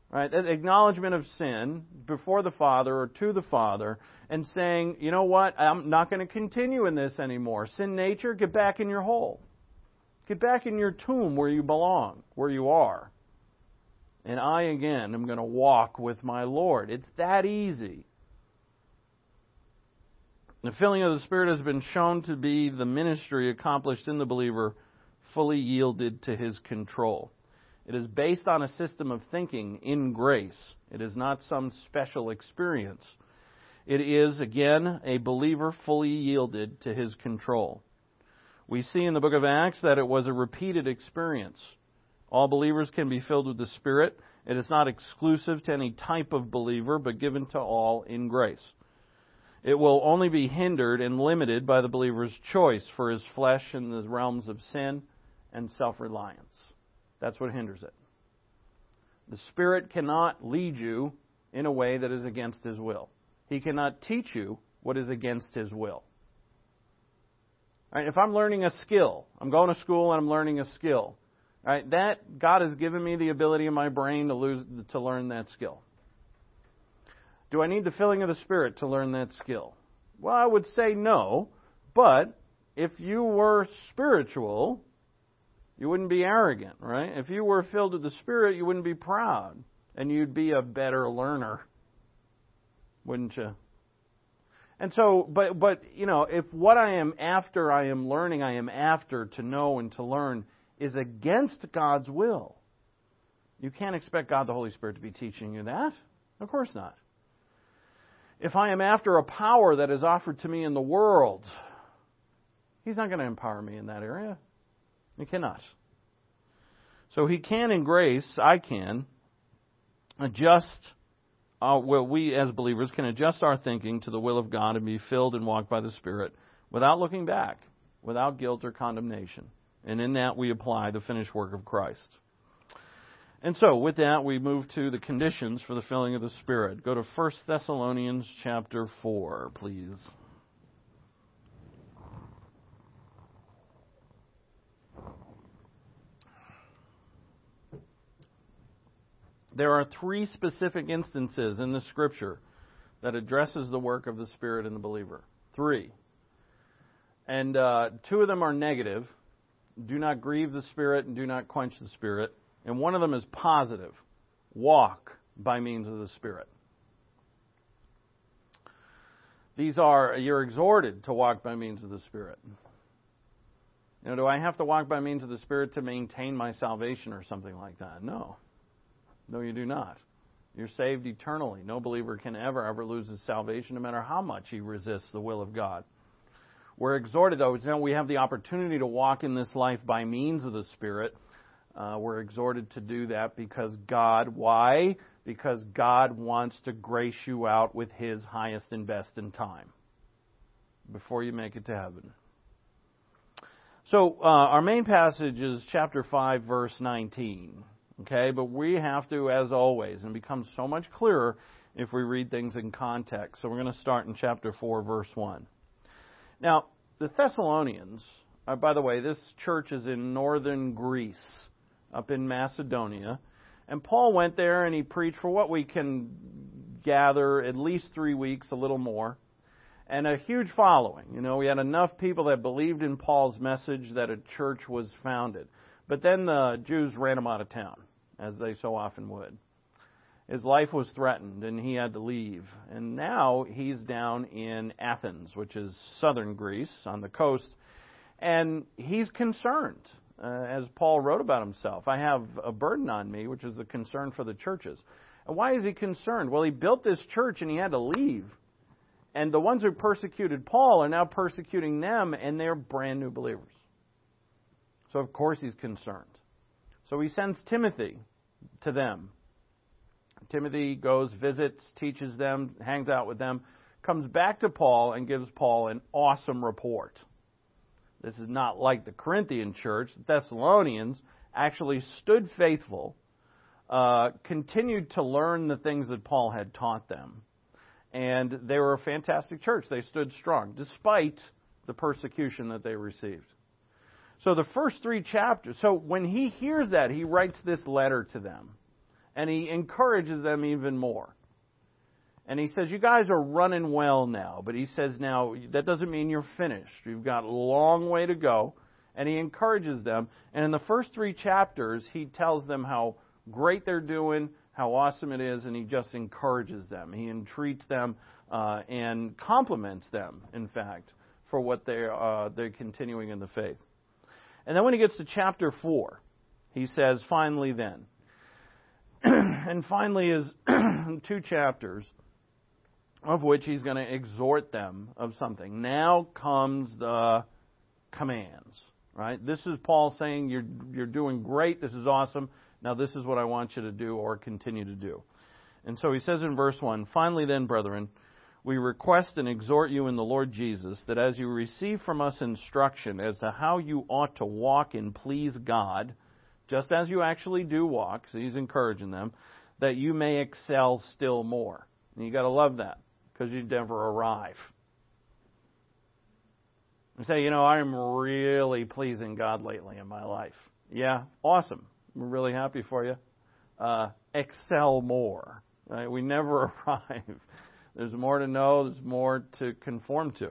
Right? That acknowledgement of sin before the Father or to the Father and saying, you know what, I'm not going to continue in this anymore. Sin nature, get back in your hole. Get back in your tomb where you belong, where you are. And I, again, am going to walk with my Lord. It's that easy. The filling of the Spirit has been shown to be the ministry accomplished in the believer, fully yielded to His control. It is based on a system of thinking in grace. It is not some special experience. It is, again, a believer fully yielded to His control. We see in the book of Acts that it was a repeated experience. All believers can be filled with the Spirit. It is not exclusive to any type of believer, but given to all in grace. It will only be hindered and limited by the believer's choice for his flesh in the realms of sin and self-reliance. That's what hinders it. The Spirit cannot lead you in a way that is against His will. He cannot teach you what is against His will. Right, if I'm learning a skill, I'm going to school and I'm learning a skill, right, that God has given me the ability in my brain to lose, to learn that skill. Do I need the filling of the Spirit to learn that skill? Well, I would say no, but if you were spiritual, you wouldn't be arrogant, right? If you were filled with the Spirit, you wouldn't be proud, and you'd be a better learner, wouldn't you? And so, but, but, you know, if what I am after, I am learning, I am after to know and to learn is against God's will, you can't expect God the Holy Spirit to be teaching you that. Of course not. If I am after a power that is offered to me in the world, He's not going to empower me in that area. He cannot. So He can, in grace, I can, adjust, uh, well, we as believers can adjust our thinking to the will of God and be filled and walked by the Spirit without looking back, without guilt or condemnation. And in that we apply the finished work of Christ. And so, with that, we move to the conditions for the filling of the Spirit. Go to First Thessalonians chapter four, please. There are three specific instances in the Scripture that addresses the work of the Spirit in the believer. Three. And uh, two of them are negative. Do not grieve the Spirit and do not quench the Spirit. And one of them is positive. Walk by means of the Spirit. These are, you're exhorted to walk by means of the Spirit. You know, do I have to walk by means of the Spirit to maintain my salvation or something like that? No. No, you do not. You're saved eternally. No believer can ever, ever lose his salvation, no matter how much he resists the will of God. We're exhorted, though, you know, we have the opportunity to walk in this life by means of the Spirit. Uh, we're exhorted to do that because God, why? Because God wants to grace you out with His highest and best in time before you make it to heaven. So, uh, our main passage is chapter five, verse nineteen. Okay, but we have to, as always, and it becomes so much clearer if we read things in context. So we're going to start in chapter four, verse one. Now, the Thessalonians, uh, by the way, this church is in northern Greece, up in Macedonia. And Paul went there and he preached for what we can gather, at least three weeks, a little more. And a huge following. You know, we had enough people that believed in Paul's message that a church was founded. But then the Jews ran him out of town, as they so often would. His life was threatened, and he had to leave. And now he's down in Athens, which is southern Greece, on the coast. And he's concerned, uh, as Paul wrote about himself. I have a burden on me, which is a concern for the churches. And why is he concerned? Well, he built this church, and he had to leave. And the ones who persecuted Paul are now persecuting them, and they're brand new believers. So, of course, he's concerned. So he sends Timothy to them. Timothy goes, visits, teaches them, hangs out with them, comes back to Paul and gives Paul an awesome report. This is not like the Corinthian church. The Thessalonians actually stood faithful, uh, continued to learn the things that Paul had taught them. And they were a fantastic church. They stood strong, despite the persecution that they received. So the first three chapters, so when he hears that, he writes this letter to them. And he encourages them even more. And he says, you guys are running well now. But he says, now, that doesn't mean you're finished. You've got a long way to go. And he encourages them. And in the first three chapters, he tells them how great they're doing, how awesome it is, and he just encourages them. He entreats them uh, and compliments them, in fact, for what they're, uh, they're continuing in the faith. And then when he gets to chapter four, he says, finally then. And finally is two chapters of which he's going to exhort them of something. Now comes the commands, right? This is Paul saying, you're, you're doing great, this is awesome. Now this is what I want you to do or continue to do. And so he says in verse one, finally then, brethren, we request and exhort you in the Lord Jesus that as you receive from us instruction as to how you ought to walk and please God, just as you actually do walk, so he's encouraging them, that you may excel still more. And you got to love that, because you never arrive. You say, you know, I'm really pleasing God lately in my life. Yeah, awesome. We're really happy for you. Uh, excel more. Right? We never arrive. There's more to know. There's more to conform to.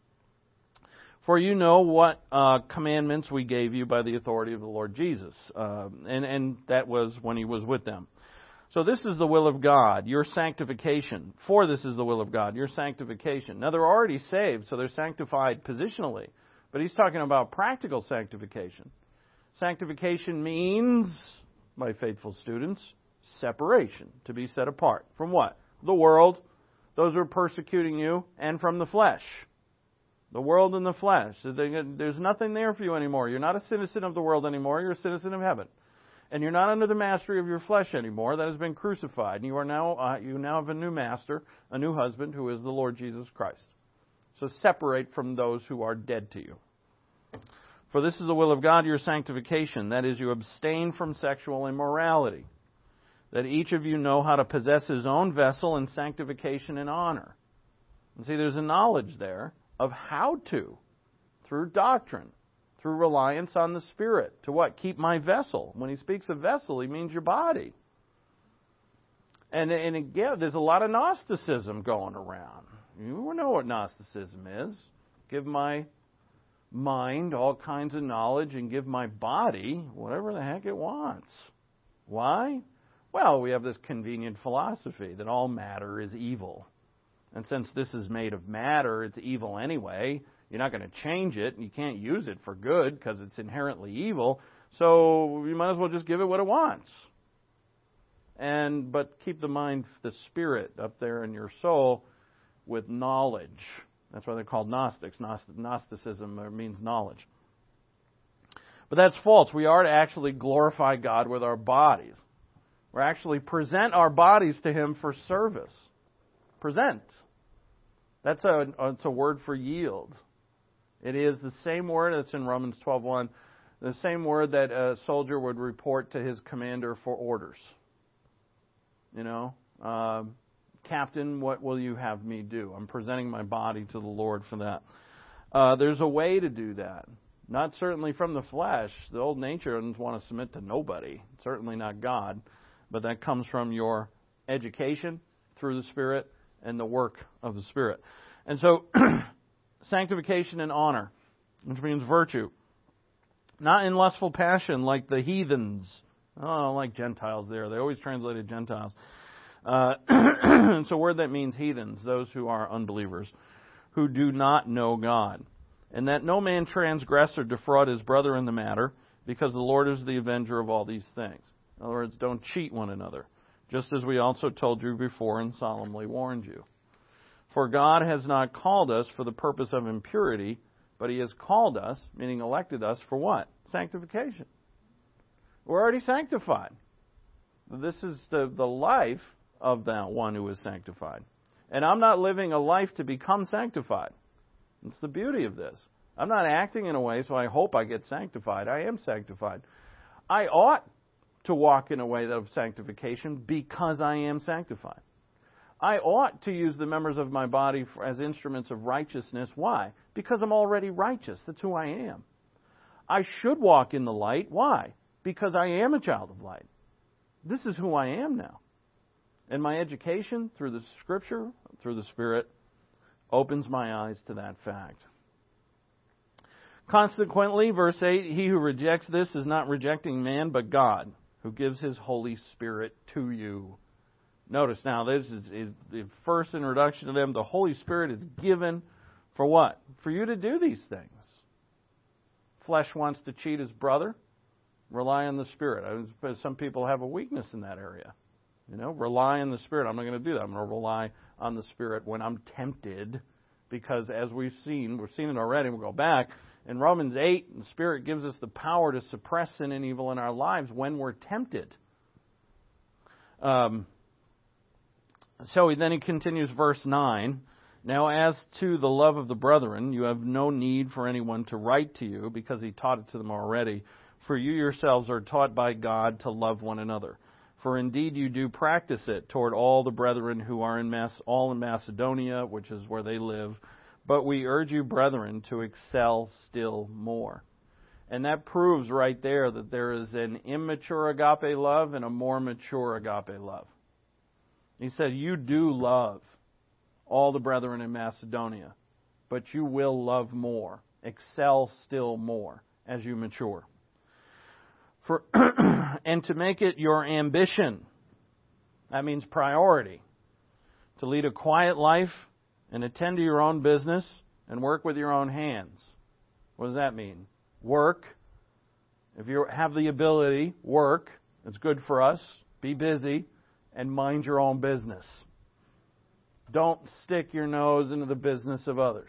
For you know what uh, commandments we gave you by the authority of the Lord Jesus. Uh, and, and that was when he was with them. So this is the will of God, your sanctification. For this is the will of God, your sanctification. Now they're already saved, so they're sanctified positionally. But he's talking about practical sanctification. Sanctification means, my faithful students, separation, to be set apart. From what? The world, those who are persecuting you, and from the flesh. The world and the flesh. There's nothing there for you anymore. You're not a citizen of the world anymore. You're a citizen of heaven. And you're not under the mastery of your flesh anymore. That has been crucified. And you are now uh, you now have a new master, a new husband, who is the Lord Jesus Christ. So separate from those who are dead to you. For this is the will of God, your sanctification. That is, you abstain from sexual immorality. That each of you know how to possess his own vessel in sanctification and honor. And see, there's a knowledge there of how to, through doctrine, through reliance on the Spirit. To what? Keep my vessel. When he speaks of vessel, he means your body. And, and again, there's a lot of Gnosticism going around. You know what Gnosticism is. Give my mind all kinds of knowledge and give my body whatever the heck it wants. Why? Well, we have this convenient philosophy that all matter is evil. And since this is made of matter, it's evil anyway. You're not going to change it. You can't use it for good because it's inherently evil. So you might as well just give it what it wants. And but keep the mind, the spirit up there in your soul with knowledge. That's why they're called Gnostics. Gnosticism means knowledge. But that's false. We are to actually glorify God with our bodies. We're actually present our bodies to Him for service. Present. That's a, it's a word for yield. It is the same word that's in Romans twelve one, the same word that a soldier would report to his commander for orders. You know, uh, Captain, what will you have me do? I'm presenting my body to the Lord for that. Uh, there's a way to do that. Not certainly from the flesh. The old nature doesn't want to submit to nobody. Certainly not God. But that comes from your education through the Spirit and the work of the Spirit. And so, sanctification and honor, which means virtue. Not in lustful passion like the heathens. Oh, I don't like Gentiles there. They always translated Gentiles. Uh, it's a word that means heathens, those who are unbelievers, who do not know God. And that no man transgress or defraud his brother in the matter, because the Lord is the avenger of all these things. In other words, don't cheat one another, just as we also told you before and solemnly warned you. For God has not called us for the purpose of impurity, but He has called us, meaning elected us, for what? Sanctification. We're already sanctified. This is the, the life of that one who is sanctified. And I'm not living a life to become sanctified. It's the beauty of this. I'm not acting in a way so I hope I get sanctified. I am sanctified. I ought to walk in a way of sanctification because I am sanctified. I ought to use the members of my body for, as instruments of righteousness. Why? Because I'm already righteous. That's who I am. I should walk in the light. Why? Because I am a child of light. This is who I am now. And my education through the Scripture, through the Spirit, opens my eyes to that fact. Consequently, verse eight, he who rejects this is not rejecting man, but God, who gives His Holy Spirit to you. Notice now, this is, is the first introduction to them. The Holy Spirit is given for what? For you to do these things. Flesh wants to cheat his brother. Rely on the Spirit. Some people have a weakness in that area. You know, rely on the Spirit. I'm not going to do that. I'm going to rely on the Spirit when I'm tempted, because as we've seen, we've seen it already. We'll go back. In Romans eight, the Spirit gives us the power to suppress sin and evil in our lives when we're tempted. Um, so then he continues verse nine. Now as to the love of the brethren, you have no need for anyone to write to you, because he taught it to them already. For you yourselves are taught by God to love one another. For indeed you do practice it toward all the brethren who are in Mass, all in Macedonia, which is where they live. But we urge you, brethren, to excel still more. And that proves right there that there is an immature agape love and a more mature agape love. He said, you do love all the brethren in Macedonia, but you will love more, excel still more as you mature. For and to make it your ambition, that means priority, to lead a quiet life and attend to your own business and work with your own hands. What does that mean? Work. If you have the ability, work. It's good for us. Be busy and mind your own business. Don't stick your nose into the business of others.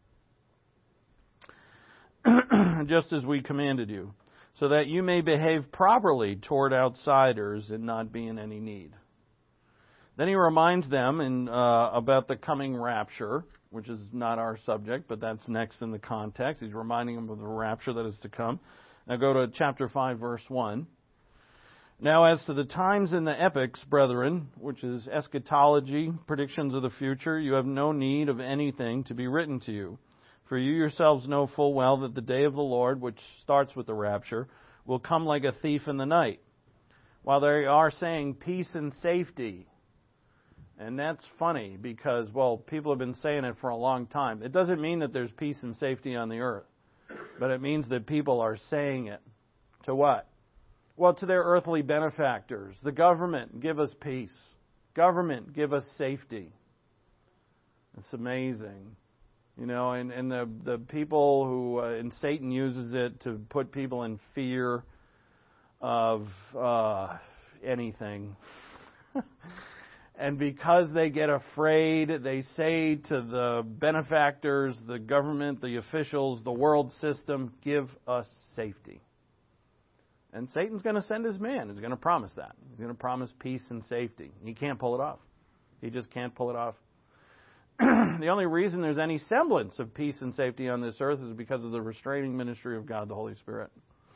Just as we commanded you, so that you may behave properly toward outsiders and not be in any need. Then he reminds them in, uh, about the coming rapture, which is not our subject, but that's next in the context. He's reminding them of the rapture that is to come. Now go to chapter five, verse one. Now as to the times and the epochs, brethren, which is eschatology, predictions of the future, you have no need of anything to be written to you. For you yourselves know full well that the day of the Lord, which starts with the rapture, will come like a thief in the night. While they are saying peace and safety. And that's funny because, well, people have been saying it for a long time. It doesn't mean that there's peace and safety on the earth. But it means that people are saying it. To what? Well, to their earthly benefactors. The government, give us peace. Government, give us safety. It's amazing. You know, and, and the, the people who, uh, and Satan uses it to put people in fear of uh, anything. And because they get afraid, they say to the benefactors, the government, the officials, the world system, give us safety. And Satan's going to send his man. He's going to promise that. He's going to promise peace and safety. He can't pull it off. He just can't pull it off. The only reason there's any semblance of peace and safety on this earth is because of the restraining ministry of God, the Holy Spirit.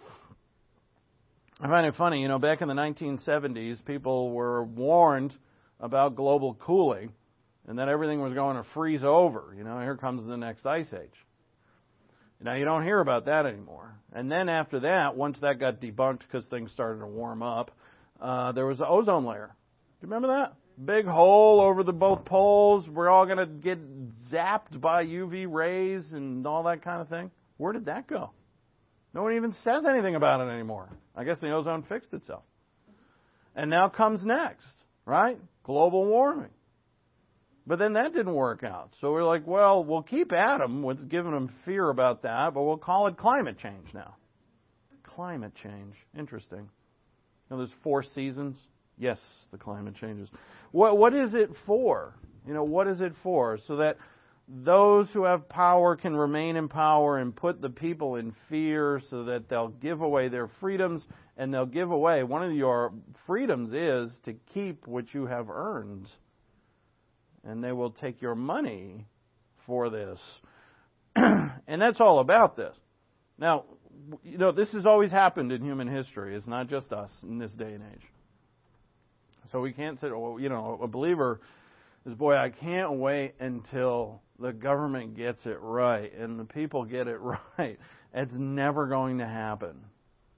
I find it funny, you know, back in the nineteen seventies, people were warned about global cooling and that everything was going to freeze over. You know, here comes the next ice age. Now, you don't hear about that anymore. And then after that, once that got debunked because things started to warm up, uh, there was the ozone layer. Do you remember that? Big hole over the both poles. We're all going to get zapped by U V rays and all that kind of thing. Where did that go? No one even says anything about it anymore. I guess the ozone fixed itself. And now comes next, right? Global warming. But then that didn't work out. So we're like, well, we'll keep at them with giving them fear about that, but we'll call it climate change now. Climate change. Interesting. You know, there's four seasons. Yes, the climate changes. What what is it for? You know, what is it for? So that those who have power can remain in power and put the people in fear so that they'll give away their freedoms, and they'll give away. One of your freedoms is to keep what you have earned. And they will take your money for this. And that's all about this. Now, you know, this has always happened in human history. It's not just us in this day and age. So we can't say, well, you know, a believer is, boy, I can't wait until the government gets it right and the people get it right. It's never going to happen.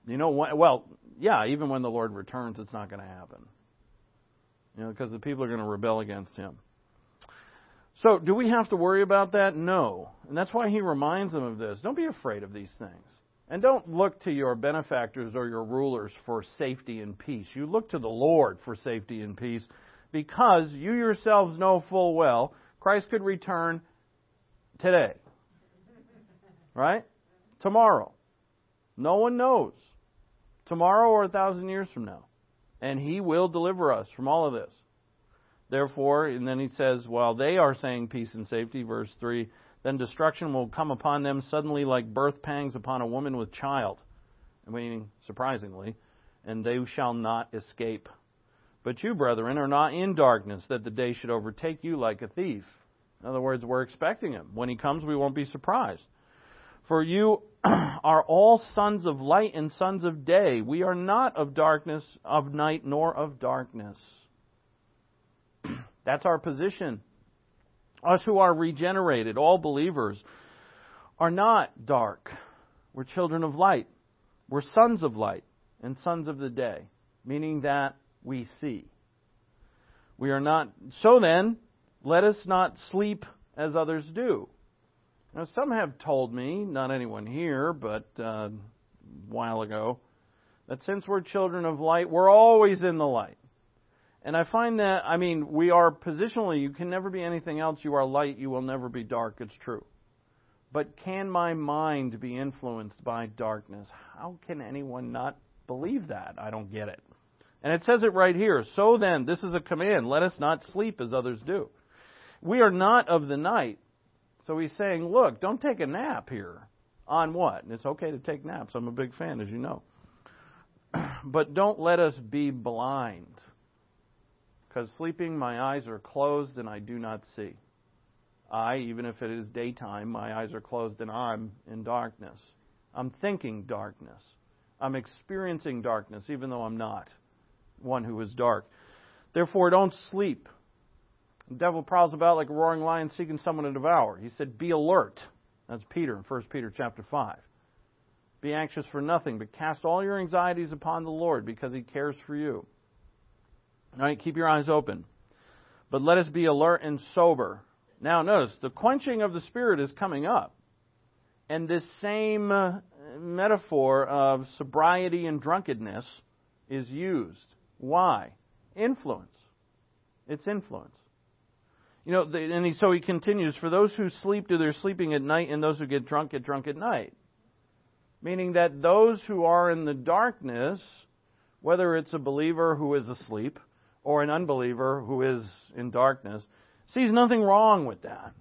You know what? Well, yeah, even when the Lord returns, it's not going to happen. You know, because the people are going to rebel against Him. So, do we have to worry about that? No. And that's why He reminds them of this. Don't be afraid of these things. And don't look to your benefactors or your rulers for safety and peace. You look to the Lord for safety and peace, because you yourselves know full well Christ could return today. Right? Tomorrow. No one knows. Tomorrow or a thousand years from now. And He will deliver us from all of this. Therefore, and then He says, while they are saying peace and safety, verse three, then destruction will come upon them suddenly like birth pangs upon a woman with child. Meaning, surprisingly, and they shall not escape. But you, brethren, are not in darkness, that the day should overtake you like a thief. In other words, we're expecting Him. When He comes, we won't be surprised. For you are all sons of light and sons of day. We are not of darkness, of night, nor of darkness. That's our position. Us who are regenerated, all believers, are not dark. We're children of light. We're sons of light and sons of the day, meaning that we see. We are not. So then, let us not sleep as others do. Now, some have told me, not anyone here, but uh, a while ago, that since we're children of light, we're always in the light. And I find that, I mean, we are positionally, you can never be anything else. You are light, you will never be dark. It's true. But can my mind be influenced by darkness? How can anyone not believe that? I don't get it. And it says it right here. So then, this is a command. Let us not sleep as others do. We are not of the night. So He's saying, look, don't take a nap here. On what? And it's okay to take naps. I'm a big fan, as you know. But don't let us be blind. Because sleeping, my eyes are closed and I do not see. I, even if it is daytime, my eyes are closed and I'm in darkness. I'm thinking darkness. I'm experiencing darkness, even though I'm not one who is dark. Therefore, don't sleep. The devil prowls about like a roaring lion seeking someone to devour. He said, be alert. That's Peter in First Peter chapter five. Be anxious for nothing, but cast all your anxieties upon the Lord, because He cares for you. All right, keep your eyes open. But let us be alert and sober. Now, notice, the quenching of the Spirit is coming up. And this same uh, metaphor of sobriety and drunkenness is used. Why? Influence. It's influence. You know, the, and he, so he continues, for those who sleep do their sleeping at night, and those who get drunk get drunk at night. Meaning that those who are in the darkness, whether it's a believer who is asleep, or an unbeliever who is in darkness, sees nothing wrong with that.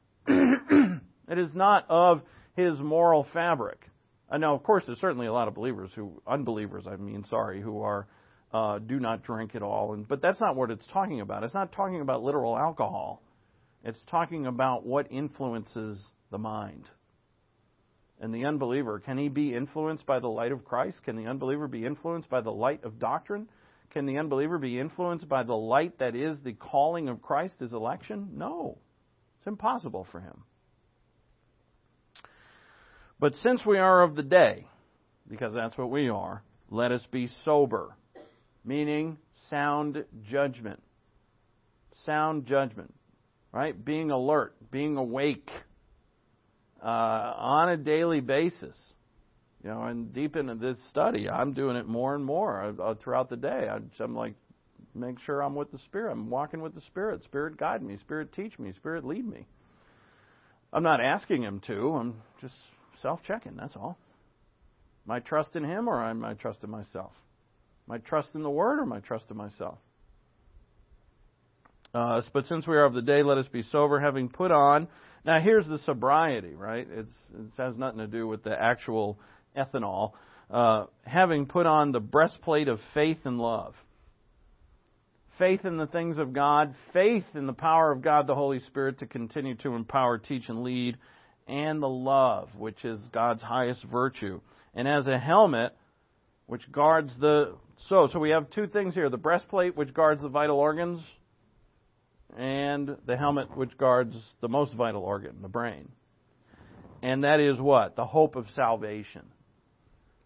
It is not of his moral fabric. And now, of course, there's certainly a lot of believers who, unbelievers, I mean, sorry, who are uh, do not drink at all. And but that's not what it's talking about. It's not talking about literal alcohol. It's talking about what influences the mind. And the unbeliever, can he be influenced by the light of Christ? Can the unbeliever be influenced by the light of doctrine? Can the unbeliever be influenced by the light that is the calling of Christ, His election? No. It's impossible for him. But since we are of the day, because that's what we are, let us be sober, meaning sound judgment. Sound judgment, right? Being alert, being awake uh, on a daily basis. You know, and deep into this study, I'm doing it more and more uh, throughout the day. I, I'm like, make sure I'm with the Spirit. I'm walking with the Spirit. Spirit guide me. Spirit teach me. Spirit lead me. I'm not asking Him to. I'm just self-checking. That's all. Am I trust in Him, or am I trust in myself? Am I trust in the Word, or am I trust in myself? Uh, but since we are of the day, let us be sober, having put on. Now, here's the sobriety, right? It's, it has nothing to do with the actual ethanol. Uh, having put on the breastplate of faith and love. Faith in the things of God, faith in the power of God, the Holy Spirit, to continue to empower, teach, and lead, and the love, which is God's highest virtue. And as a helmet, which guards the... So, so we have two things here. The breastplate, which guards the vital organs, and the helmet, which guards the most vital organ, the brain. And that is what? The hope of salvation.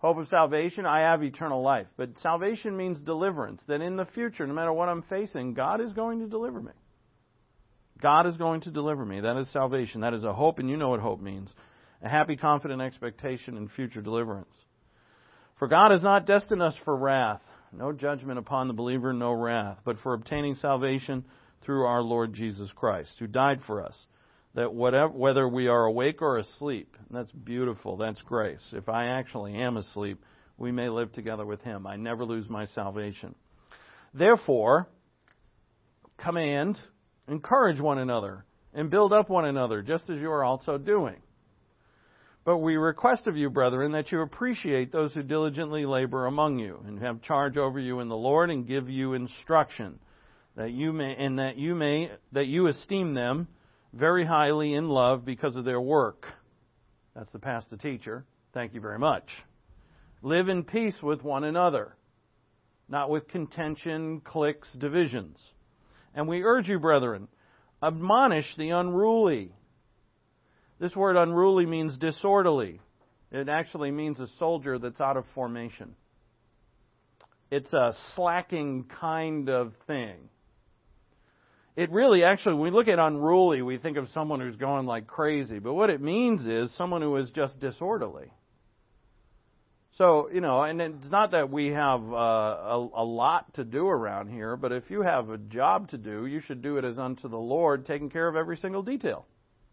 Hope of salvation, I have eternal life. But salvation means deliverance. That in the future, no matter what I'm facing, God is going to deliver me. God is going to deliver me. That is salvation. That is a hope, and you know what hope means. A happy, confident expectation in future deliverance. For God has not destined us for wrath. No judgment upon the believer, no wrath. But for obtaining salvation through our Lord Jesus Christ, who died for us. That whatever, whether we are awake or asleep, and that's beautiful, that's grace. If I actually am asleep, we may live together with Him. I never lose my salvation. Therefore, command, encourage one another, and build up one another, just as you are also doing. But we request of you, brethren, that you appreciate those who diligently labor among you, and have charge over you in the Lord, and give you instruction, that you may, and that you may, that you esteem them very highly in love because of their work. That's the pastor teacher. Thank you very much. Live in peace with one another, not with contention, cliques, divisions. And we urge you, brethren, admonish the unruly. This word unruly means disorderly. It actually means a soldier that's out of formation. It's a slacking kind of thing. It really, actually, when we look at unruly, we think of someone who's going like crazy. But what it means is someone who is just disorderly. So, you know, and it's not that we have uh, a, a lot to do around here, but if you have a job to do, you should do it as unto the Lord, taking care of every single detail.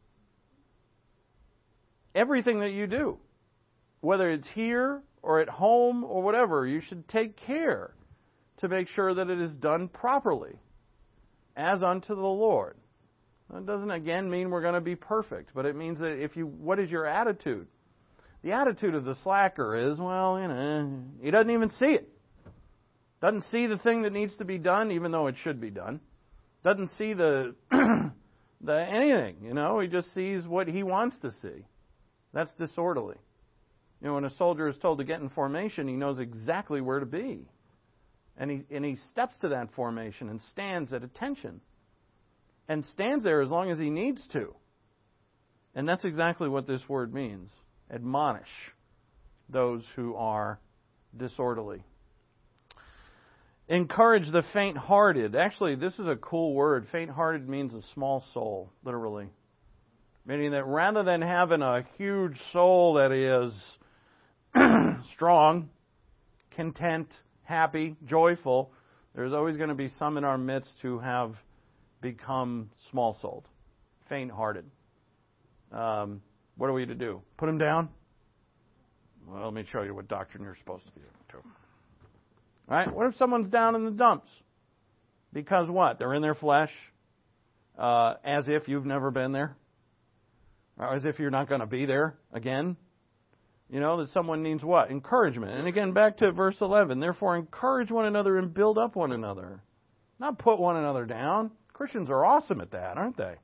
Everything that you do, whether it's here or at home or whatever, you should take care to make sure that it is done properly, as unto the Lord. That doesn't, again, mean we're going to be perfect, but it means that if you, what is your attitude? The attitude of the slacker is, well, you know, he doesn't even see it. Doesn't see the thing that needs to be done, even though it should be done. Doesn't see the, the anything, you know. He just sees what he wants to see. That's disorderly. You know, when a soldier is told to get in formation, he knows exactly where to be. And he and he steps to that formation and stands at attention. And stands there as long as he needs to. And that's exactly what this word means. Admonish those who are disorderly. Encourage the faint-hearted. Actually, this is a cool word. Faint-hearted means a small soul, literally. Meaning that rather than having a huge soul that is strong, content, happy, joyful, there's always going to be some in our midst who have become small-souled, faint-hearted. Um, what are we to do? Put them down? Well, let me show you what doctrine you're supposed to be doing to. All right? What if someone's down in the dumps? Because what? They're in their flesh, uh, as if you've never been there, or as if you're not going to be there again. You know, that someone needs what? Encouragement. And again, back to verse eleven. Therefore, encourage one another and build up one another. Not put one another down. Christians are awesome at that, aren't they?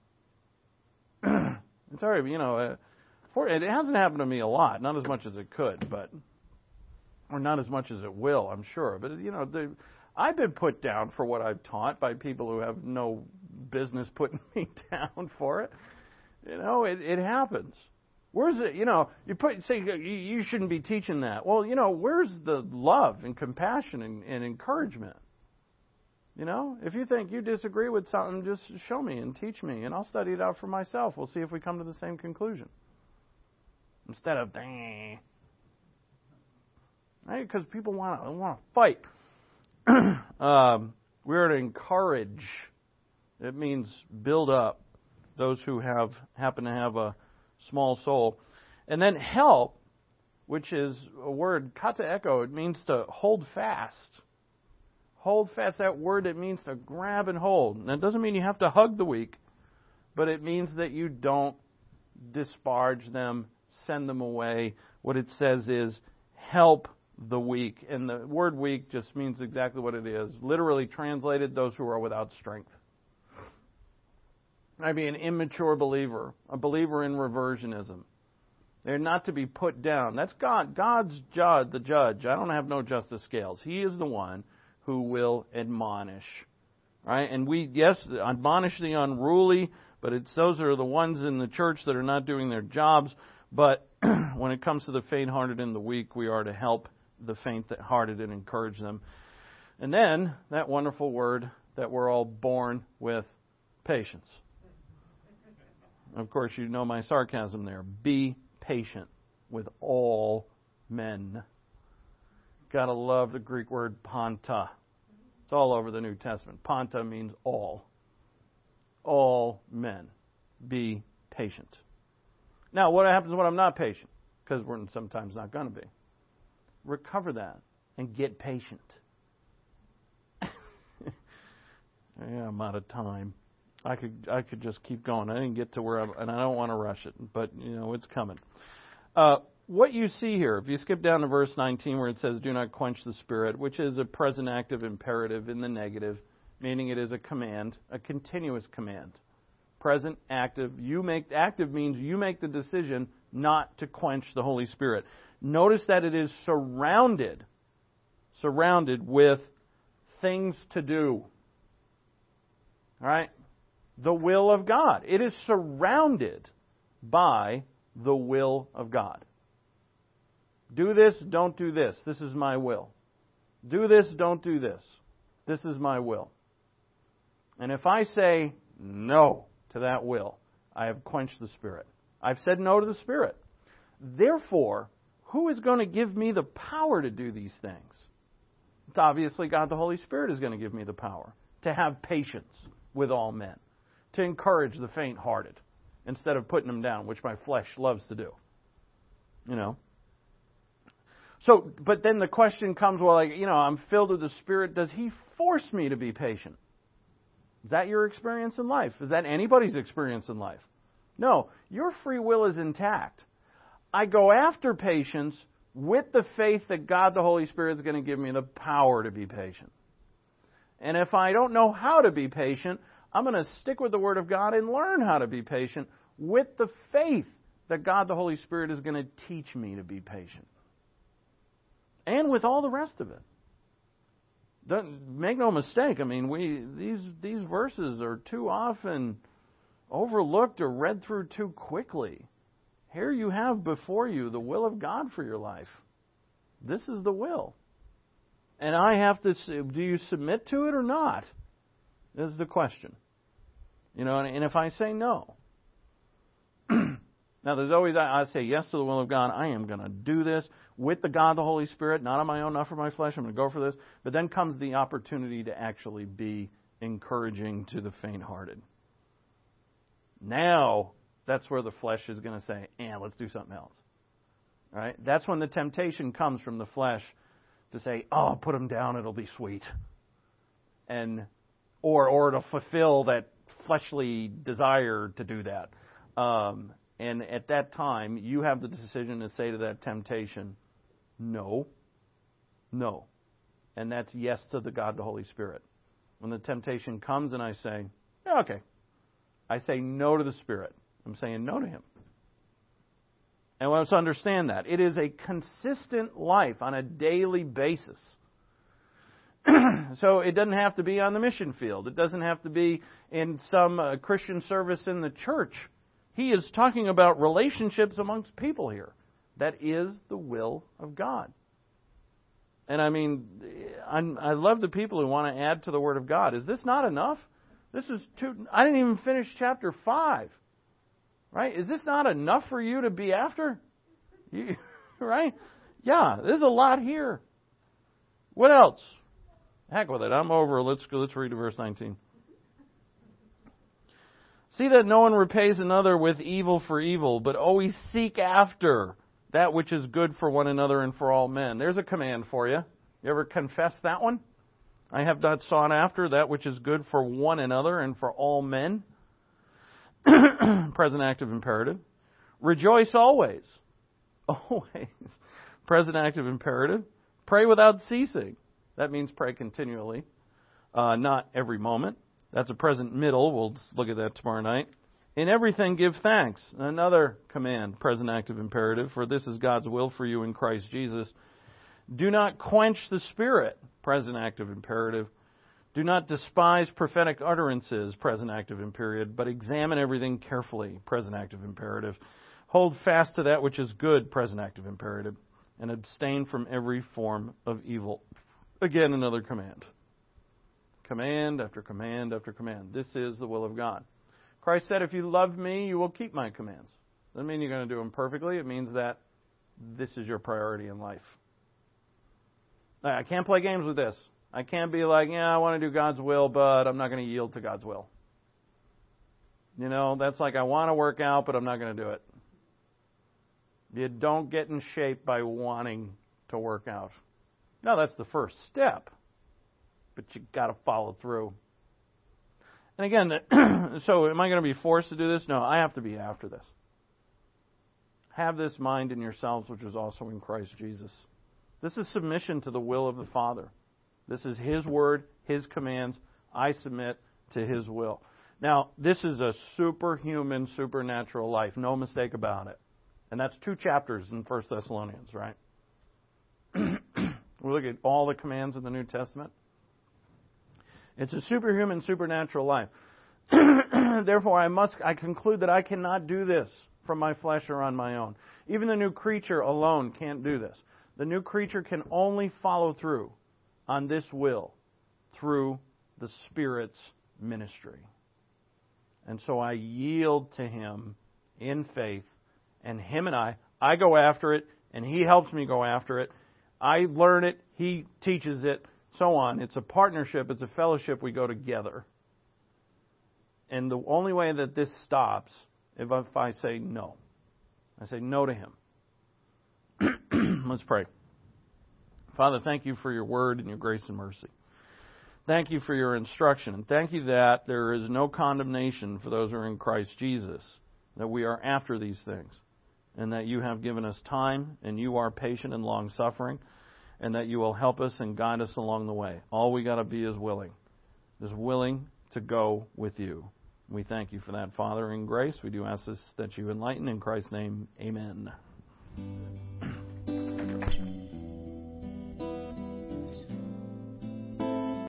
It's already, you know, uh, for, it hasn't happened to me a lot. Not as much as it could, but, or not as much as it will, I'm sure. But, you know, the, I've been put down for what I've taught by people who have no business putting me down for it. You know, it, it happens. Where's it? You know, you put say you, you shouldn't be teaching that. Well, you know, where's the love and compassion and, and encouragement? You know, if you think you disagree with something, just show me and teach me, and I'll study it out for myself. We'll see if we come to the same conclusion. Instead of, dang, right? Because people want to want to fight. um, we're to encourage. It means build up those who have happen to have a small soul. And then help, which is a word, kata echo, it means to hold fast. Hold fast, that word, it means to grab and hold. And that doesn't mean you have to hug the weak, but it means that you don't disparage them, send them away. What it says is help the weak. And the word weak just means exactly what it is. Literally translated, those who are without strength. I'd be an immature believer, a believer in reversionism. They're not to be put down. That's God. God's judge, the judge. I don't have no justice scales. He is the one who will admonish. Right? And we, yes, admonish the unruly, but it's those are the ones in the church that are not doing their jobs. But when it comes to the faint-hearted and the weak, we are to help the faint-hearted and encourage them. And then, that wonderful word that we're all born with, patience. Of course, you know my sarcasm there. Be patient with all men. Gotta love the Greek word panta. It's all over the New Testament. Panta means all. All men. Be patient. Now, what happens when I'm not patient? Because we're sometimes not going to be. Recover that and get patient. Yeah, I'm out of time. I could I could just keep going. I didn't get to where I'm, and I don't want to rush it, but you know it's coming. Uh, what you see here, if you skip down to verse nineteen where it says, "Do not quench the spirit," which is a present active imperative in the negative, meaning it is a command, a continuous command. Present active. You make active means you make the decision not to quench the Holy Spirit. Notice that it is surrounded, surrounded with things to do. All right? The will of God. It is surrounded by the will of God. Do this, don't do this. This is my will. Do this, don't do this. This is my will. And if I say no to that will, I have quenched the Spirit. I've said no to the Spirit. Therefore, who is going to give me the power to do these things? It's obviously God the Holy Spirit is going to give me the power to have patience with all men, to encourage the faint-hearted instead of putting them down, which my flesh loves to do. You know? So, but then the question comes, well, like, you know, I'm filled with the Spirit. Does He force me to be patient? Is that your experience in life? Is that anybody's experience in life? No, your free will is intact. I go after patience with the faith that God the Holy Spirit is going to give me the power to be patient. And if I don't know how to be patient, I'm going to stick with the Word of God and learn how to be patient with the faith that God the Holy Spirit is going to teach me to be patient. And with all the rest of it. Don't, make no mistake, I mean, we these these verses are too often overlooked or read through too quickly. Here you have before you the will of God for your life. This is the will. And I have to, do you submit to it or not? This is the question. You know, and, and if I say no, now there's always, I, I say yes to the will of God. I am going to do this with the God, the Holy Spirit, not on my own, not for my flesh. I'm going to go for this. But then comes the opportunity to actually be encouraging to the faint-hearted. Now, that's where the flesh is going to say, eh, let's do something else. All right? That's when the temptation comes from the flesh to say, oh, put them down, it'll be sweet. And or or to fulfill that fleshly desire to do that. Um, and at that time, you have the decision to say to that temptation, no, no. And that's yes to the God, the Holy Spirit. When the temptation comes and I say, yeah, okay, I say no to the Spirit. I'm saying no to Him. And let's understand that. It is a consistent life on a daily basis. So it doesn't have to be on the mission field. It doesn't have to be in some uh, Christian service in the church. He is talking about relationships amongst people here. That is the will of God. And I mean, I'm, I love the people who want to add to the Word of God. Is this not enough? This is too. I didn't even finish chapter five. Right? Is this not enough for you to be after? You, right? Yeah, there's a lot here. What else? Heck with it. I'm over. Let's go. Let's read to verse nineteen. See that no one repays another with evil for evil, but always seek after that which is good for one another and for all men. There's a command for you. You ever confess that one? I have not sought after that which is good for one another and for all men. Present active imperative. Rejoice always. Always. Present active imperative. Pray without ceasing. That means pray continually. Uh, not every moment. That's a present middle. We'll look at that tomorrow night. In everything give thanks. Another command. Present active imperative. For this is God's will for you in Christ Jesus. Do not quench the Spirit. Present active imperative. Do not despise prophetic utterances, present active imperative, but examine everything carefully, present active imperative. Hold fast to that which is good, present active imperative, and abstain from every form of evil. Again, another command. Command after command after command. This is the will of God. Christ said, if you love me, you will keep my commands. Doesn't mean you're going to do them perfectly. It means that this is your priority in life. I can't play games with this. I can't be like, yeah, I want to do God's will, but I'm not going to yield to God's will. You know, that's like I want to work out, but I'm not going to do it. You don't get in shape by wanting to work out. No, that's the first step. But you got to follow through. And again, so am I going to be forced to do this? No, I have to be after this. Have this mind in yourselves, which is also in Christ Jesus. This is submission to the will of the Father. This is His word, His commands. I submit to His will. Now, this is a superhuman, supernatural life. No mistake about it. And that's two chapters in First Thessalonians, right? We look at all the commands in the New Testament. It's a superhuman, supernatural life. Therefore, I must, I conclude that I cannot do this from my flesh or on my own. Even the new creature alone can't do this. The new creature can only follow through on this will through the Spirit's ministry. And so I yield to Him in faith, and Him and I, I go after it, and He helps me go after it. I learn it, He teaches it, so on. It's a partnership, it's a fellowship, we go together. And the only way that this stops is if I say no. I say no to Him. Let's pray. Father, thank you for your word and your grace and mercy. Thank you for your instruction. And thank you that there is no condemnation for those who are in Christ Jesus, that we are after these things, and that you have given us time, and you are patient and long-suffering, and that you will help us and guide us along the way. All we got to be is willing, is willing to go with you. We thank you for that, Father, in grace. We do ask this that you enlighten. In Christ's name, amen.